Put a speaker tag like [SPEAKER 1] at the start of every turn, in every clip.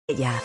[SPEAKER 1] Ya.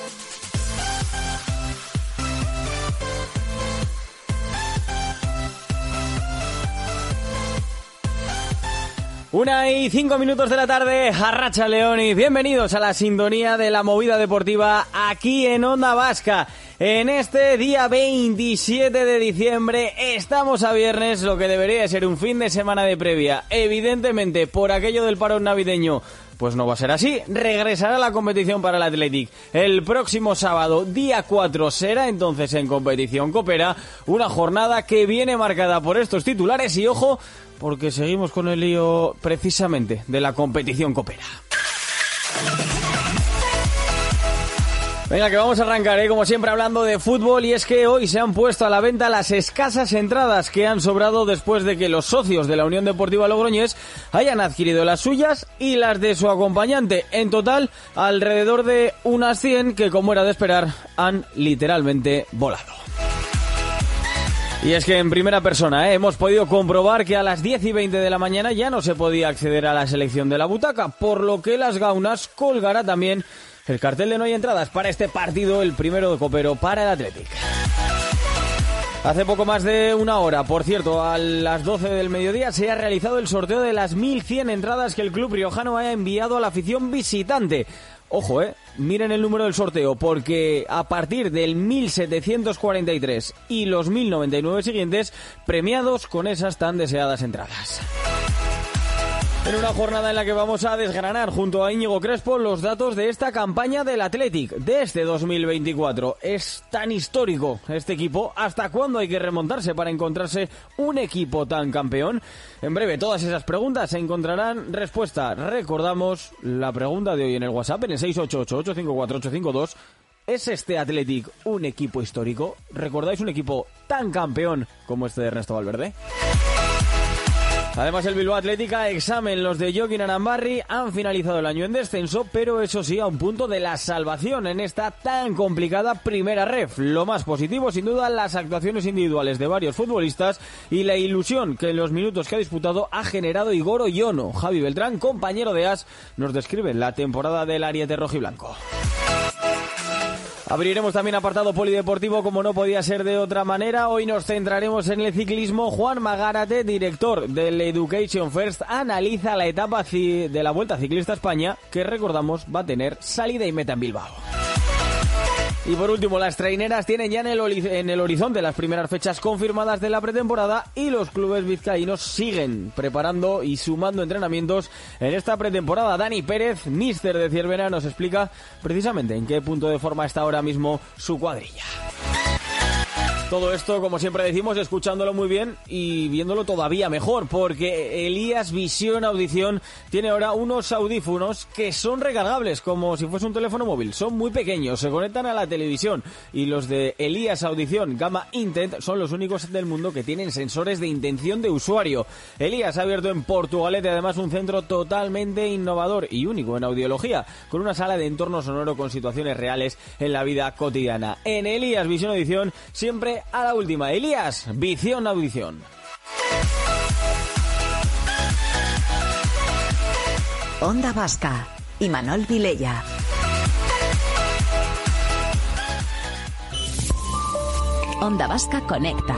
[SPEAKER 2] Una y 5 minutos de la tarde, Arratxa León, y bienvenidos a la sintonía de la movida deportiva aquí en Onda Vasca. En este día 27 de diciembre estamos a viernes, lo que debería ser un fin de semana de previa. Evidentemente, por aquello del parón navideño, pues no va a ser así. Regresará la competición para el Athletic el próximo sábado, día 4, será entonces en competición copera, una jornada que viene marcada por estos titulares y ojo, porque seguimos con el lío precisamente de la competición copera. Venga, que vamos a arrancar, como siempre, hablando de fútbol, y es que hoy se han puesto a la venta las escasas entradas que han sobrado después de que los socios de la Unión Deportiva Logroñés hayan adquirido las suyas y las de su acompañante. En total, alrededor de unas 100 que, como era de esperar, han literalmente volado. Y es que en primera persona hemos podido comprobar que a las 10:20 de la mañana ya no se podía acceder a la selección de la butaca, por lo que Las Gaunas colgará también el cartel de no hay entradas para este partido, el primero de copero para el Athletic. Hace poco más de una hora, por cierto, a las 12 del mediodía, se ha realizado el sorteo de las 1.100 entradas que el club riojano ha enviado a la afición visitante. Ojo, miren el número del sorteo, porque a partir del 1.743 y los 1.099 siguientes, premiados con esas tan deseadas entradas. En una jornada en la que vamos a desgranar junto a Íñigo Crespo los datos de esta campaña del Athletic de este 2024. Es tan histórico este equipo. ¿Hasta cuándo hay que remontarse para encontrarse un equipo tan campeón? En breve, todas esas preguntas encontrarán respuesta. Recordamos la pregunta de hoy en el WhatsApp, en el 688-854-852. ¿Es este Athletic un equipo histórico? ¿Recordáis un equipo tan campeón como este de Ernesto Valverde? Además, el Bilbao Athletic a examen. Los de Joaquín Arambarri han finalizado el año en descenso, pero eso sí, a un punto de la salvación en esta tan complicada primera ref. Lo más positivo, sin duda, las actuaciones individuales de varios futbolistas y la ilusión que en los minutos que ha disputado ha generado Igor Oyono. Javi Beltrán, compañero de AS, nos describe la temporada del ariete rojiblanco. Abriremos también apartado polideportivo, como no podía ser de otra manera. Hoy nos centraremos en el ciclismo. Juan Magárate, director del Education First, analiza la etapa de la Vuelta Ciclista a España, que recordamos va a tener salida y meta en Bilbao. Y por último, las traineras tienen ya en el horizonte las primeras fechas confirmadas de la pretemporada y los clubes vizcaínos siguen preparando y sumando entrenamientos en esta pretemporada. Dani Pérez, míster de Ciervena, nos explica precisamente en qué punto de forma está ahora mismo su cuadrilla. Todo esto, como siempre decimos, escuchándolo muy bien y viéndolo todavía mejor, porque Elías Visión Audición tiene ahora unos audífonos que son recargables, como si fuese un teléfono móvil. Son muy pequeños, se conectan a la televisión, y los de Elías Audición Gamma Intent son los únicos del mundo que tienen sensores de intención de usuario. Elías ha abierto en Portugalete además un centro totalmente innovador y único en audiología, con una sala de entorno sonoro con situaciones reales en la vida cotidiana. En Elías Visión Audición, siempre a la última. Elías Visión Audición.
[SPEAKER 1] Onda Vasca, Imanol Vilella. Onda Vasca Conecta.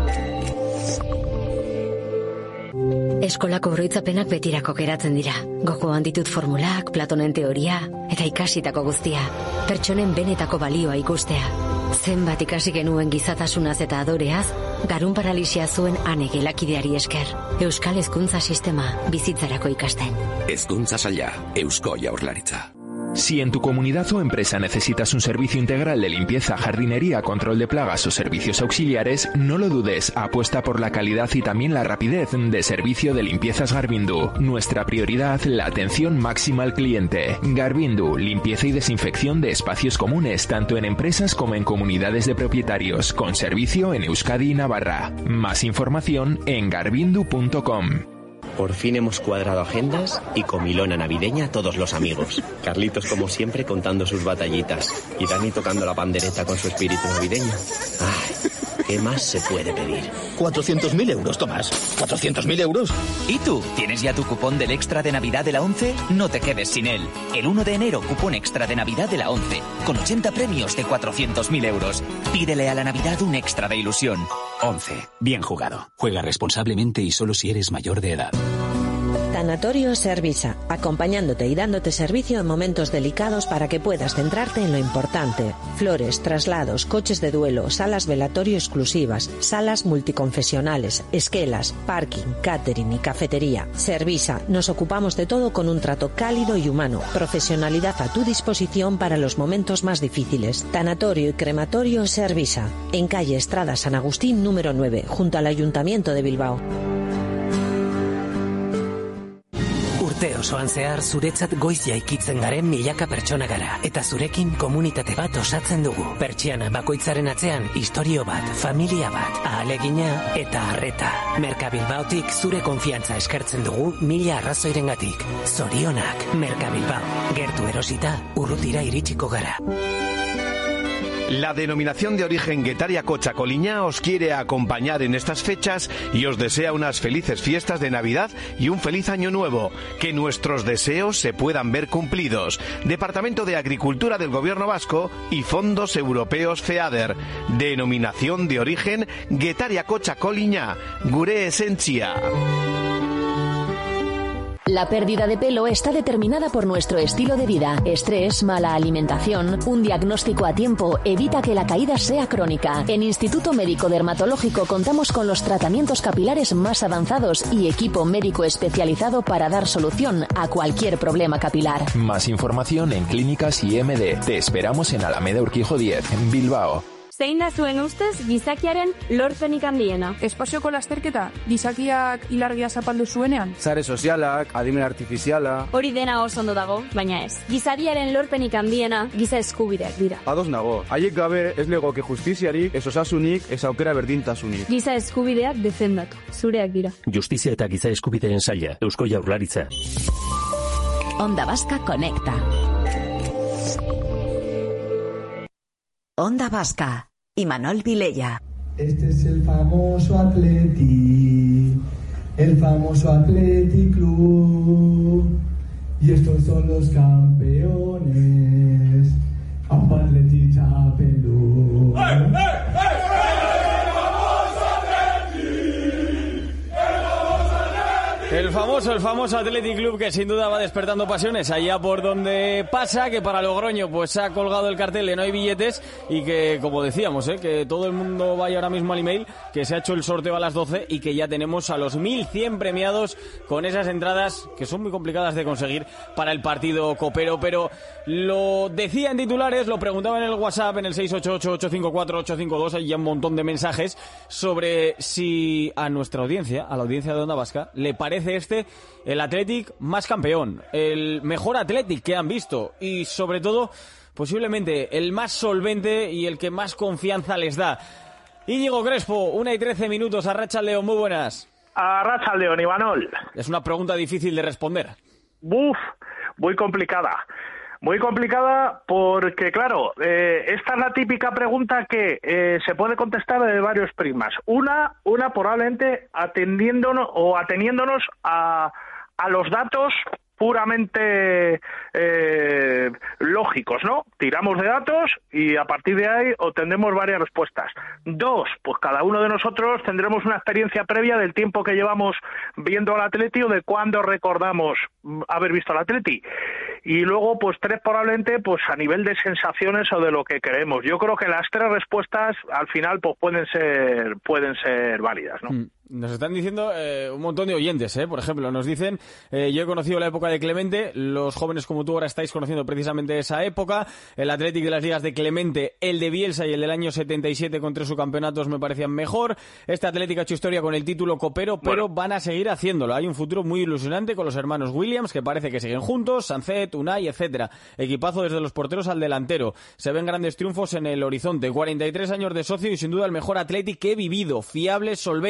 [SPEAKER 3] Eskolako oroitzapenak betirako geratzen dira. Gogoan ditut formulak, Platonen teoria, eta ikasitako guztia. Pertsonen benetako balioa ikustea. Zenbat ikasi genuen gizatasunaz eta adoreaz, garun paralisia zuen ane gelakideari esker. Euskal Hezkuntza Sistema, bizitzarako ikasten.
[SPEAKER 4] Hezkuntza Saila, Eusko Jaurlaritza. Si en tu comunidad o empresa necesitas un servicio integral de limpieza, jardinería, control de plagas o servicios auxiliares, no lo dudes, apuesta por la calidad y también la rapidez de servicio de Limpiezas Garbindu. Nuestra prioridad, la atención máxima al cliente. Garbindu, limpieza y desinfección de espacios comunes, tanto en empresas como en comunidades de propietarios, con servicio en Euskadi y Navarra. Más información en garbindu.com.
[SPEAKER 5] Por fin hemos cuadrado agendas y comilona navideña a todos los amigos. Carlitos, como siempre, contando sus batallitas. Y Dani tocando la pandereta con su espíritu navideño. Ay. ¿Qué más se puede pedir?
[SPEAKER 6] 400.000 euros, Tomás. 400.000 euros.
[SPEAKER 7] ¿Y tú? ¿Tienes ya tu cupón del Extra de Navidad de la ONCE? No te quedes sin él. El 1 de enero, cupón Extra de Navidad de la ONCE, con 80 premios de 400.000 euros. Pídele a la Navidad un extra de ilusión.
[SPEAKER 8] ONCE. Bien jugado. Juega responsablemente y solo si eres mayor de edad.
[SPEAKER 9] Tanatorio Servisa, acompañándote y dándote servicio en momentos delicados para que puedas centrarte en lo importante. Flores, traslados, coches de duelo, salas velatorio exclusivas, salas multiconfesionales, esquelas, parking, catering y cafetería. Servisa, nos ocupamos de todo con un trato cálido y humano. Profesionalidad a tu disposición para los momentos más difíciles. Tanatorio y crematorio Servisa, en calle Estrada San Agustín número 9, junto al Ayuntamiento de Bilbao.
[SPEAKER 10] Urte osoan zehar zuretzat goiz jaikitzen garen milaka pertsona gara. Eta zurekin komunitate bat osatzen dugu. Pertsiana bakoitzaren atzean istorio bat, familia bat, ahalegina eta arreta. Merkabilbaotik zure konfiantza eskertzen dugu 1000 arrazoirengatik. Zorionak, Merkabilbao. Gertu erosita, urrutira iritsiko gara.
[SPEAKER 11] La denominación de origen Guetaria-Cocha-Coliña os quiere acompañar en estas fechas y os desea unas felices fiestas de Navidad y un feliz año nuevo. Que nuestros deseos se puedan ver cumplidos. Departamento de Agricultura del Gobierno Vasco y Fondos Europeos FEADER. Denominación de origen Guetaria-Cocha-Coliña. Gure esentzia.
[SPEAKER 12] La pérdida de pelo está determinada por nuestro estilo de vida. Estrés, mala alimentación, un diagnóstico a tiempo evita que la caída sea crónica. En Instituto Médico Dermatológico contamos con los tratamientos capilares más avanzados y equipo médico especializado para dar solución a cualquier problema capilar.
[SPEAKER 4] Más información en Clínicas IMD. Te esperamos en Alameda Urquijo 10, en Bilbao.
[SPEAKER 13] Zein da zuen ustez gizakiaren lorpenik handiena? Espazioko lasterketa, gizakiak ilargia zapaldu zuenean?
[SPEAKER 14] Sare sozialak, adimen artifiziala...
[SPEAKER 13] Hori dena oso ondo dago, baina ez. Gizadiaren lorpenik handiena giza eskubideak dira.
[SPEAKER 14] Ados nago, haiek gabe ez legoke justiziarik, ez osasunik, ez aukera berdintasunik.
[SPEAKER 13] Giza eskubideak defendatu, zureak dira.
[SPEAKER 15] Justizia eta giza eskubideen saila, Eusko Jaurlaritza.
[SPEAKER 1] Onda Vasca Conecta. Onda Vasca, Imanol Vilella.
[SPEAKER 16] Este es el famoso Atleti Club, y estos son los campeones, Ampa Atleti Chapelú. ¡Hey, hey, hey!
[SPEAKER 2] El famoso Athletic Club que sin duda va despertando pasiones allá por donde pasa, que para Logroño pues ha colgado el cartel de no hay billetes y que, como decíamos, que todo el mundo vaya ahora mismo al email, que se ha hecho el sorteo a las 12 y que ya tenemos a los 1.100 premiados con esas entradas que son muy complicadas de conseguir para el partido copero, pero lo decía en titulares, lo preguntaba en el WhatsApp en el 688-854-852, hay ya un montón de mensajes sobre si a nuestra audiencia, a la audiencia de Onda Vasca, le parece el Athletic más campeón, el mejor Athletic que han visto y sobre todo posiblemente el más solvente y el que más confianza les da. Íñigo Crespo, 1:13, Arratsaldeon, muy buenas.
[SPEAKER 17] Arratsaldeon, Imanol.
[SPEAKER 2] Es una pregunta difícil de responder.
[SPEAKER 17] Muy complicada. Muy complicada porque, claro, esta es la típica pregunta que se puede contestar de varios prismas. Una probablemente ateniéndonos a los datos puramente lógicos, ¿no? Tiramos de datos y a partir de ahí obtendremos varias respuestas. 2, pues cada uno de nosotros tendremos una experiencia previa del tiempo que llevamos viendo al Atleti o de cuándo recordamos haber visto al Atleti. Y luego, pues 3 probablemente, pues a nivel de sensaciones o de lo que creemos. Yo creo que las 3 respuestas al final pues pueden ser válidas, ¿no?
[SPEAKER 2] Nos están diciendo un montón de oyentes, por ejemplo, nos dicen, yo he conocido la época de Clemente, los jóvenes como tú ahora estáis conociendo precisamente esa época, el Athletic de las ligas de Clemente, el de Bielsa y el del año 77 con 3 subcampeonatos me parecían mejor, este Athletic ha hecho historia con el título copero, pero van a seguir haciéndolo, hay un futuro muy ilusionante con los hermanos Williams, que parece que siguen juntos, Sancet, Unai, etcétera, equipazo desde los porteros al delantero, se ven grandes triunfos en el horizonte, 43 años de socio y sin duda el mejor Athletic que he vivido, fiable, solvente,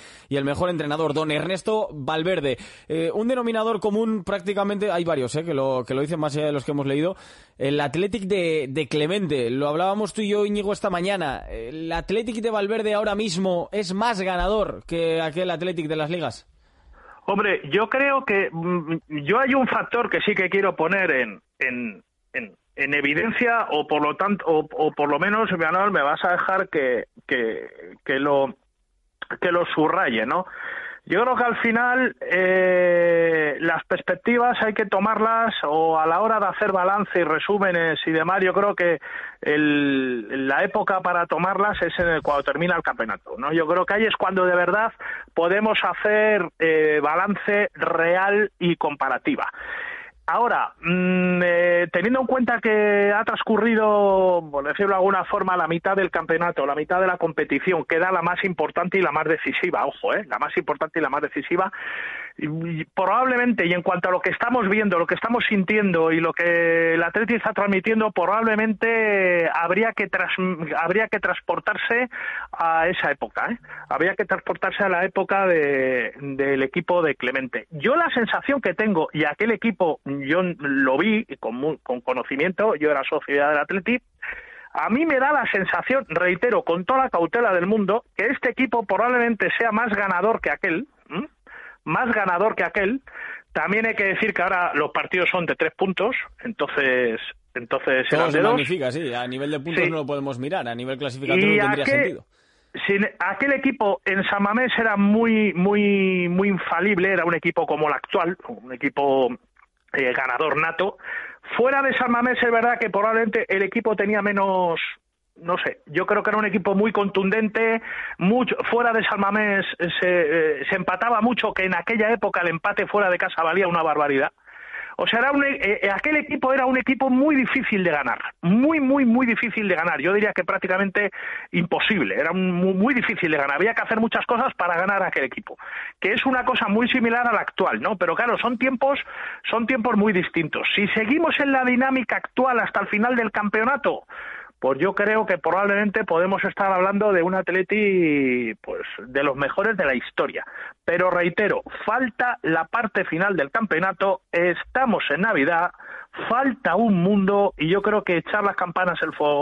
[SPEAKER 2] y el mejor entrenador, don Ernesto Valverde. Un denominador común prácticamente, hay varios que lo dicen más allá de los que hemos leído, el Athletic de Clemente. Lo hablábamos tú y yo, Íñigo, esta mañana. ¿El Athletic de Valverde ahora mismo es más ganador que aquel Athletic de las ligas?
[SPEAKER 17] Hombre, yo creo que yo hay un factor que sí que quiero poner en evidencia, o por lo tanto, o por lo menos, Manuel, me vas a dejar que lo subraye, ¿no? Yo creo que al final las perspectivas hay que tomarlas, o a la hora de hacer balance y resúmenes y demás, yo creo que la época para tomarlas es cuando termina el campeonato, ¿no? Yo creo que ahí es cuando de verdad podemos hacer balance real y comparativa. Ahora, teniendo en cuenta que ha transcurrido, por decirlo de alguna forma, la mitad del campeonato, la mitad de la competición, queda la más importante y la más decisiva, ojo, la más importante y la más decisiva, y probablemente, y en cuanto a lo que estamos viendo, lo que estamos sintiendo y lo que el Atleti está transmitiendo, probablemente habría que transportarse a esa época, habría que transportarse a la época del equipo de Clemente. Yo la sensación que tengo, y aquel equipo yo lo vi con conocimiento, yo era socio del Atleti, a mí me da la sensación, reitero, con toda la cautela del mundo, que este equipo probablemente sea más ganador que aquel. También hay que decir que ahora los partidos son de 3 puntos, entonces
[SPEAKER 2] todo se magnifica, sí, a nivel de puntos no lo podemos mirar, a nivel clasificatorio tendría sentido.
[SPEAKER 17] Aquel equipo en San Mamés era muy infalible, era un equipo como el actual, un equipo ganador nato. Fuera de San Mamés es verdad que probablemente el equipo tenía menos, no sé, yo creo que era un equipo muy contundente, fuera de San Mamés se empataba mucho, que en aquella época el empate fuera de casa valía una barbaridad. O sea, aquel equipo era un equipo muy difícil de ganar, muy difícil de ganar. Yo diría que prácticamente imposible, era muy difícil de ganar. Había que hacer muchas cosas para ganar a aquel equipo, que es una cosa muy similar a la actual, ¿no? Pero claro, son tiempos muy distintos. Si seguimos en la dinámica actual hasta el final del campeonato, pues yo creo que probablemente podemos estar hablando de un Atleti, pues, de los mejores de la historia. Pero reitero, falta la parte final del campeonato, estamos en Navidad, falta un mundo, y yo creo que echar las campanas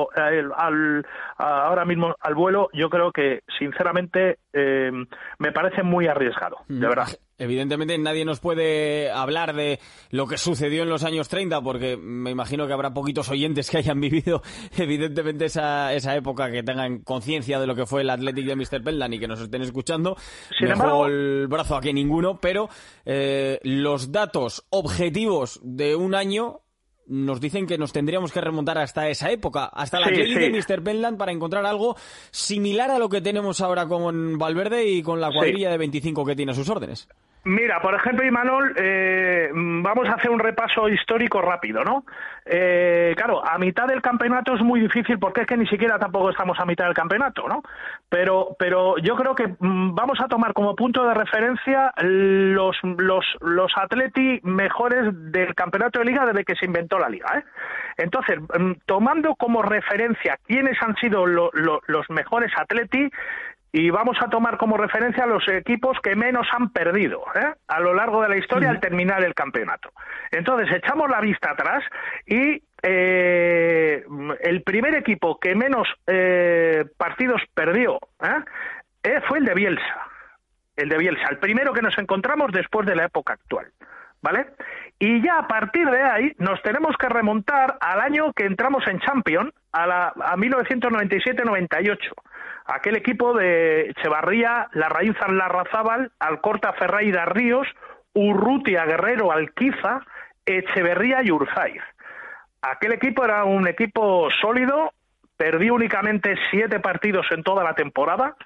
[SPEAKER 17] ahora mismo al vuelo, yo creo que sinceramente me parece muy arriesgado, de verdad.
[SPEAKER 2] Evidentemente nadie nos puede hablar de lo que sucedió en los años 30, porque me imagino que habrá poquitos oyentes que hayan vivido evidentemente esa época, que tengan conciencia de lo que fue el Athletic de Mr. Peldan y que nos estén escuchando.
[SPEAKER 17] Sin embargo,
[SPEAKER 2] el brazo a que ninguno, pero los datos objetivos de un año nos dicen que nos tendríamos que remontar hasta esa época, hasta la Athletic de Mr. Peldan, para encontrar algo similar a lo que tenemos ahora con Valverde y con la cuadrilla de 25 que tiene a sus órdenes.
[SPEAKER 17] Mira, por ejemplo, Imanol, vamos a hacer un repaso histórico rápido, ¿no? Claro, a mitad del campeonato es muy difícil, porque es que ni siquiera tampoco estamos a mitad del campeonato, ¿no? Pero yo creo que vamos a tomar como punto de referencia los Atleti mejores del campeonato de Liga desde que se inventó la Liga, ¿eh? Entonces, tomando como referencia quiénes han sido los mejores Atleti, y vamos a tomar como referencia los equipos que menos han perdido a lo largo de la historia al terminar el campeonato. Entonces, echamos la vista atrás y el primer equipo que menos partidos perdió fue el de Bielsa. El primero que nos encontramos después de la época actual, ¿vale? Y ya a partir de ahí nos tenemos que remontar al año que entramos en Champions, a 1997-98. Aquel equipo de Echevarría, Larraín, Larrazábal, Alcorta, Ferreira, Ríos, Urrutia, Guerrero, Alquiza, Echeverría y Urzaiz. Aquel equipo era un equipo sólido, perdió únicamente 7 partidos en toda la temporada,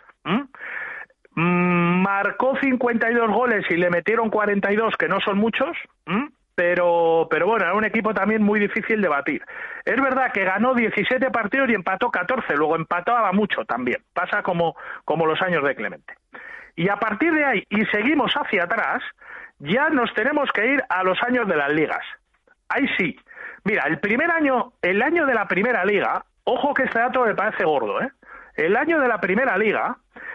[SPEAKER 17] marcó 52 goles y le metieron 42, que no son muchos, pero bueno, era un equipo también muy difícil de batir. Es verdad que ganó 17 partidos y empató 14, luego empataba mucho también, pasa como los años de Clemente. Y a partir de ahí, y seguimos hacia atrás, ya nos tenemos que ir a los años de las ligas. Ahí sí. Mira, el año de la primera liga, ojo que este dato me parece gordo, el año de la primera liga,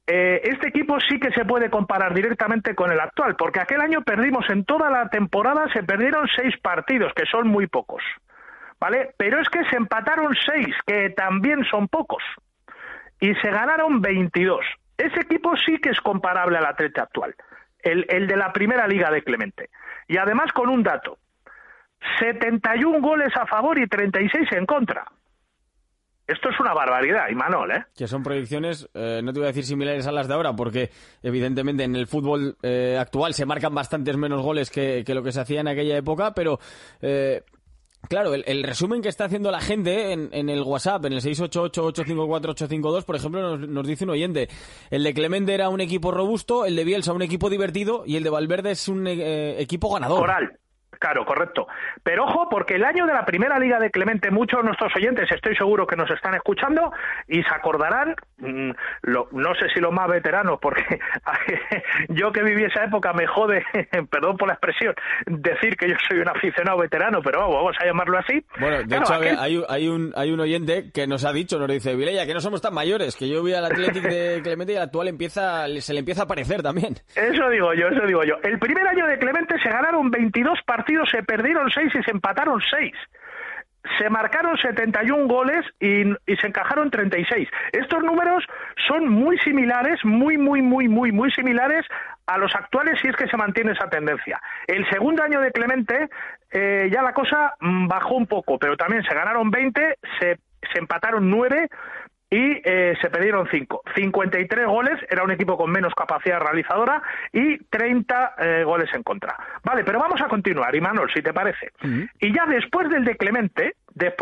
[SPEAKER 17] este equipo sí que se puede comparar directamente con el actual, porque aquel año perdimos en toda la temporada, se perdieron 6 partidos, que son muy pocos, ¿vale? Pero es que se empataron 6, que también son pocos, y se ganaron 22. Ese equipo sí que es comparable al Atleti actual, el de la primera liga de Clemente. Y además con un dato, 71 goles a favor y 36 en contra. Esto es una barbaridad, Imanol, ¿eh?
[SPEAKER 2] Que son proyecciones, no te voy a decir similares a las de ahora, porque evidentemente en el fútbol actual se marcan bastantes menos goles que lo que se hacía en aquella época, pero claro, el resumen que está haciendo la gente en el WhatsApp, en el 688-854-852, por ejemplo, nos dice un oyente, el de Clemente era un equipo robusto, el de Bielsa un equipo divertido y el de Valverde es un equipo ganador.
[SPEAKER 17] Coral. Claro, correcto. Pero ojo, porque el año de la primera liga de Clemente, muchos de nuestros oyentes estoy seguro que nos están escuchando y se acordarán, no sé si los más veteranos, porque yo que viví esa época me jode, perdón por la expresión, decir que yo soy un aficionado veterano, pero vamos a llamarlo así.
[SPEAKER 2] Bueno, de hecho hay un oyente que nos ha dicho, nos dice, Vilella, que no somos tan mayores, que yo vi al Athletic de Clemente y al actual se le empieza a parecer también.
[SPEAKER 17] Eso digo yo. El primer año de Clemente se ganaron 22 partidos, se perdieron 6 y se empataron 6. Se marcaron 71 goles y se encajaron 36. Estos números son muy similares, muy similares a los actuales si es que se mantiene esa tendencia. El segundo año de Clemente ya la cosa bajó un poco, pero también se ganaron 20, se empataron 9 y se perdieron 5. 53 goles, era un equipo con menos capacidad realizadora y 30 goles en contra. Vale, pero vamos a continuar, Imanol, si te parece. Y ya después del de Clemente,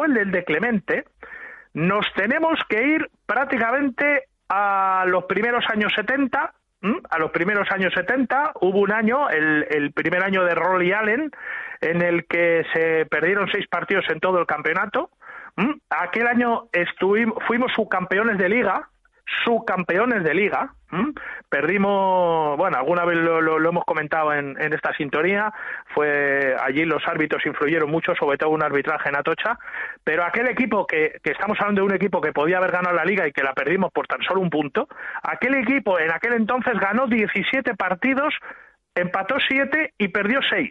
[SPEAKER 17] nos tenemos que ir prácticamente a los primeros años 70. A los primeros años 70 hubo un año, el primer año de Rolly Allen, en el que se perdieron 6 partidos en todo el campeonato. Aquel año fuimos subcampeones de liga, perdimos, bueno, alguna vez lo hemos comentado en esta sintonía, allí los árbitros influyeron mucho, sobre todo un arbitraje en Atocha, pero aquel equipo que estamos hablando de un equipo que podía haber ganado la liga y que la perdimos por tan solo un punto, aquel equipo en aquel entonces ganó 17 partidos, empató 7 y perdió 6.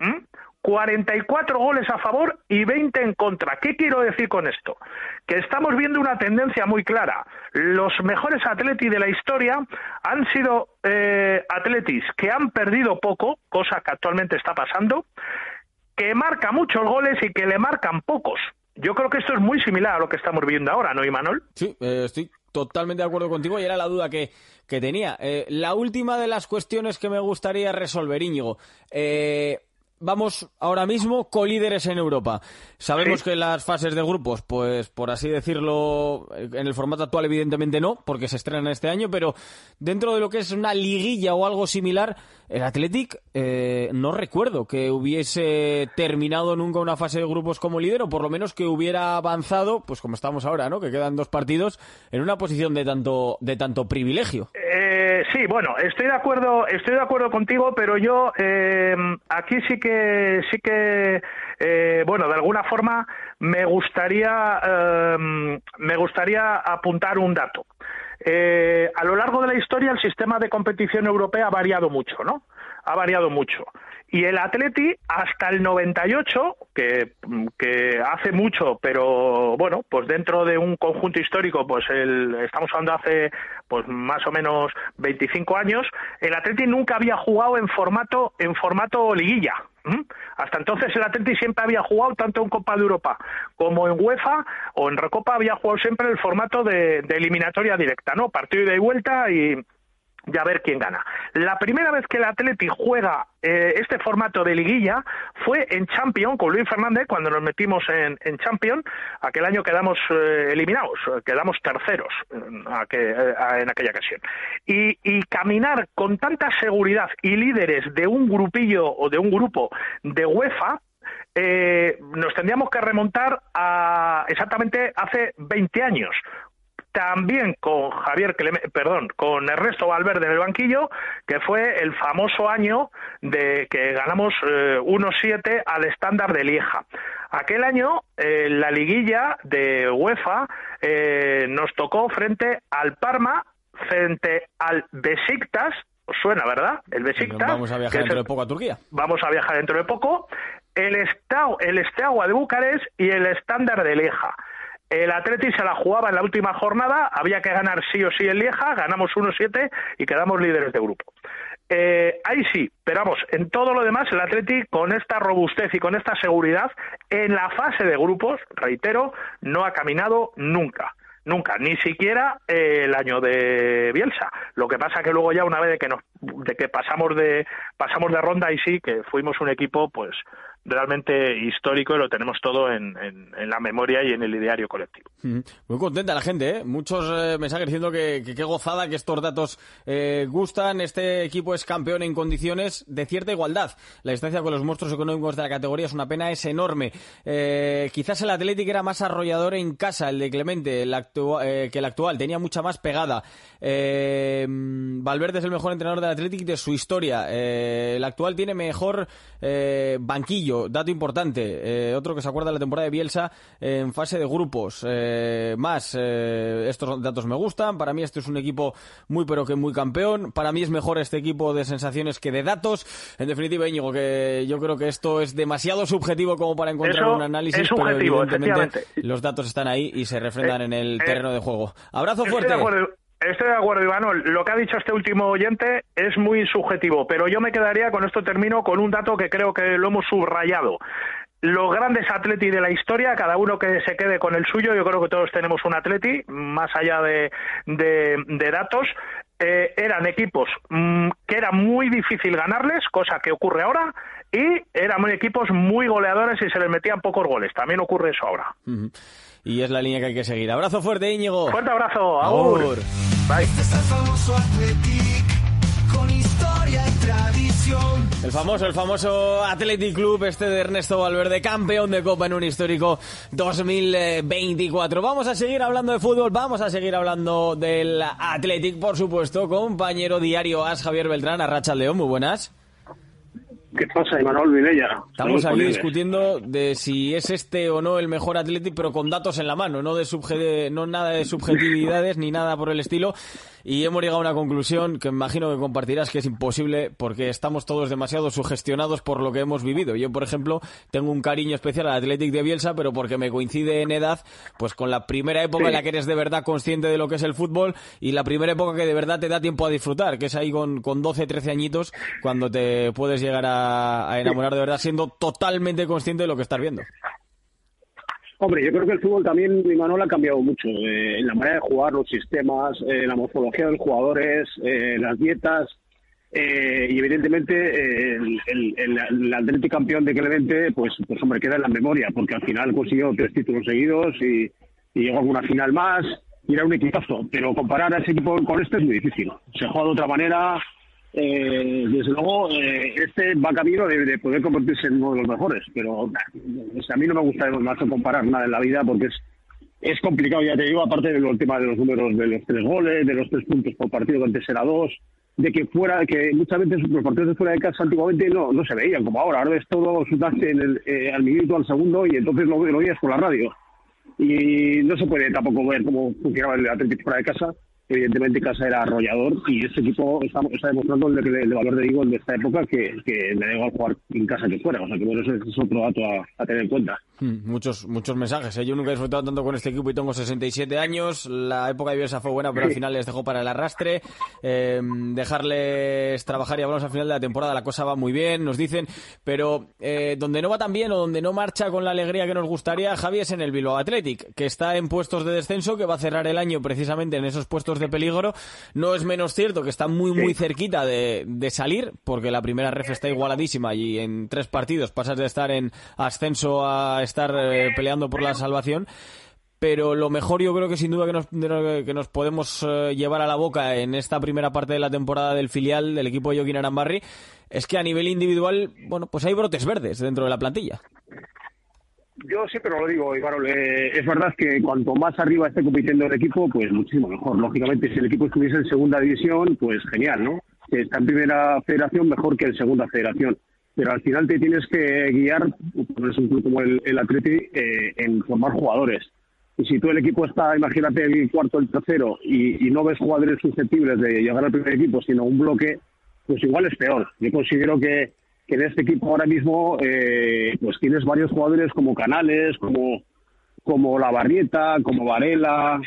[SPEAKER 17] 44 goles a favor y 20 en contra. ¿Qué quiero decir con esto? Que estamos viendo una tendencia muy clara. Los mejores atletis de la historia han sido atletis que han perdido poco, cosa que actualmente está pasando, que marca muchos goles y que le marcan pocos. Yo creo que esto es muy similar a lo que estamos viendo ahora, ¿no, Imanol?
[SPEAKER 2] Sí, estoy totalmente de acuerdo contigo y era la duda que tenía. La última de las cuestiones que me gustaría resolver, Íñigo. Vamos ahora mismo colíderes en Europa. Sabemos que las fases de grupos, pues por así decirlo, en el formato actual evidentemente no, porque se estrenan este año, pero dentro de lo que es una liguilla o algo similar, el Athletic no recuerdo que hubiese terminado nunca una fase de grupos como líder, o por lo menos que hubiera avanzado, pues como estamos ahora, ¿no? Que quedan 2 partidos en una posición de tanto privilegio.
[SPEAKER 17] Sí, bueno, estoy de acuerdo contigo, pero yo aquí sí que bueno, de alguna forma me gustaría apuntar un dato. A lo largo de la historia el sistema de competición europea ha variado mucho, ¿no? Ha variado mucho. Y el Atleti hasta el 98, que hace mucho, pero bueno, pues dentro de un conjunto histórico, pues estamos hablando hace pues más o menos 25 años, el Atleti nunca había jugado en formato liguilla. Hasta entonces el Atleti siempre había jugado tanto en Copa de Europa como en UEFA o en Recopa, había jugado siempre el formato de eliminatoria directa, ¿no? Partido ida y vuelta y a ver quién gana. La primera vez que el Atleti juega este formato de liguilla fue en Champions con Luis Fernández, cuando nos metimos en Champions. Aquel año quedamos eliminados, quedamos terceros en aquella ocasión. Y caminar con tanta seguridad y líderes de un grupillo o de un grupo de UEFA, nos tendríamos que remontar a exactamente hace 20 años. También con con Ernesto Valverde en el banquillo, que fue el famoso año de que ganamos 1-7 al Standard de Lieja. Aquel año, la liguilla de UEFA nos tocó frente al Parma, frente al Besiktas. ¿Os suena, verdad? El Besiktas.
[SPEAKER 2] Vamos a viajar dentro de poco a Turquía.
[SPEAKER 17] Vamos a viajar dentro de poco. El Steaua de Bucarest y el Standard de Lieja. El Atleti se la jugaba en la última jornada, había que ganar sí o sí en Lieja, ganamos 1-7 y quedamos líderes de grupo. Ahí sí, pero vamos, en todo lo demás el Atleti con esta robustez y con esta seguridad en la fase de grupos, reitero, no ha caminado nunca, ni siquiera el año de Bielsa. Lo que pasa que luego ya una vez de que pasamos de ronda, y sí que fuimos un equipo pues realmente histórico y lo tenemos todo en la memoria y en el ideario colectivo.
[SPEAKER 2] Muy contenta la gente, ¿eh? Muchos mensajes diciendo que qué gozada, que estos datos gustan. Este equipo es campeón en condiciones de cierta igualdad. La distancia con los monstruos económicos de la categoría es una pena, es enorme. Quizás el Athletic era más arrollador en casa, el de Clemente, que el actual. Tenía mucha más pegada. Valverde es el mejor entrenador del Athletic de su historia. El actual tiene mejor banquillo. Dato importante, otro que se acuerda de la temporada de Bielsa en fase de grupos. Estos datos me gustan. Para mí este es un equipo muy pero que muy campeón. Para mí es mejor este equipo de sensaciones que de datos. En definitiva, Íñigo, que yo creo que esto es demasiado subjetivo como para encontrar un análisis.
[SPEAKER 17] Es subjetivo,
[SPEAKER 2] pero evidentemente los datos están ahí y se refrendan en el terreno de juego. Abrazo fuerte.
[SPEAKER 17] Estoy de acuerdo, Ivanol. Lo que ha dicho este último oyente es muy subjetivo, pero yo me quedaría, con esto termino, con un dato que creo que lo hemos subrayado. Los grandes Atleti de la historia, cada uno que se quede con el suyo, yo creo que todos tenemos un Atleti, más allá de datos, eran equipos que era muy difícil ganarles, cosa que ocurre ahora, y eran equipos muy goleadores y se les metían pocos goles. También ocurre eso ahora.
[SPEAKER 2] Y es la línea que hay que seguir. Abrazo fuerte, Íñigo.
[SPEAKER 17] Fuerte abrazo. Agur. Bye.
[SPEAKER 18] Este es el famoso Athletic, con historia y tradición.
[SPEAKER 2] El famoso Athletic Club, este de Ernesto Valverde, campeón de Copa en un histórico 2024. Vamos a seguir hablando de fútbol, vamos a seguir hablando del Athletic, por supuesto. Compañero diario AS Javier Beltrán, Arratsaldeon, muy buenas.
[SPEAKER 19] ¿Qué pasa, Imanol Vilella?
[SPEAKER 2] Estamos aquí discutiendo de si es este o no el mejor Athletic, pero con datos en la mano, no nada de subjetividades ni nada por el estilo. Y hemos llegado a una conclusión que imagino que compartirás, que es imposible porque estamos todos demasiado sugestionados por lo que hemos vivido. Yo, por ejemplo, tengo un cariño especial al Athletic de Bielsa, pero porque me coincide en edad pues con la primera época en la que eres de verdad consciente de lo que es el fútbol y la primera época que de verdad te da tiempo a disfrutar, que es ahí con 12, 13 añitos cuando te puedes llegar a enamorar de verdad siendo totalmente consciente de lo que estás viendo.
[SPEAKER 19] Hombre, yo creo que el fútbol también, Imanol, ha cambiado mucho. En la manera de jugar, los sistemas, la morfología de los jugadores, las dietas. Y evidentemente el Athletic campeón de Clemente, pues hombre, queda en la memoria, porque al final consiguió 3 títulos seguidos y llegó a una final más. Y era un equipazo. Pero comparar a ese equipo con este es muy difícil. Se juega de otra manera. Desde luego este va camino de poder convertirse en uno de los mejores, pero a mí no me gusta demasiado comparar nada en la vida porque es complicado, ya te digo, aparte del tema de los números de los 3 goles, de los 3 puntos por partido, que antes era 2, de que muchas veces los partidos de fuera de casa antiguamente no se veían como ahora ves todo sudarse al minuto, al segundo, y entonces lo veías por la radio y no se puede tampoco ver cómo funcionaba el Atlético fuera de casa. Evidentemente casa era arrollador y ese equipo está demostrando el valor de esta época que le da igual jugar en casa que fuera. O sea que bueno, ese es otro dato a tener en cuenta.
[SPEAKER 2] Muchos mensajes. Yo nunca he disfrutado tanto con este equipo y tengo 67 años. La época de Bielsa fue buena, pero al final les dejó para el arrastre. Dejarles trabajar y hablamos al final de la temporada. La cosa va muy bien, nos dicen. Pero donde no va tan bien o donde no marcha con la alegría que nos gustaría, Javi, es en el Bilbao Athletic, que está en puestos de descenso, que va a cerrar el año precisamente en esos puestos de peligro. No es menos cierto que está muy cerquita de salir, porque la primera ref está igualadísima y en 3 partidos pasas de estar en ascenso a estar peleando por la salvación. Pero lo mejor yo creo que sin duda que nos podemos llevar a la boca en esta primera parte de la temporada del filial del equipo de Joaquín Arambarri es que a nivel individual, bueno, pues hay brotes verdes dentro de la plantilla.
[SPEAKER 19] Yo siempre lo digo, Ibarol, es verdad que cuanto más arriba esté compitiendo el equipo, pues muchísimo mejor. Lógicamente, si el equipo estuviese en segunda división, pues genial, ¿no? Si está en primera federación, mejor que en segunda federación. Pero al final te tienes que guiar, por un club como el Atleti, en formar jugadores. Y si todo el equipo está, imagínate, el cuarto, el tercero, y no ves jugadores susceptibles de llegar al primer equipo, sino un bloque, pues igual es peor. Yo considero que en este equipo ahora mismo pues tienes varios jugadores como Canales, como Lavarrieta, como Varela,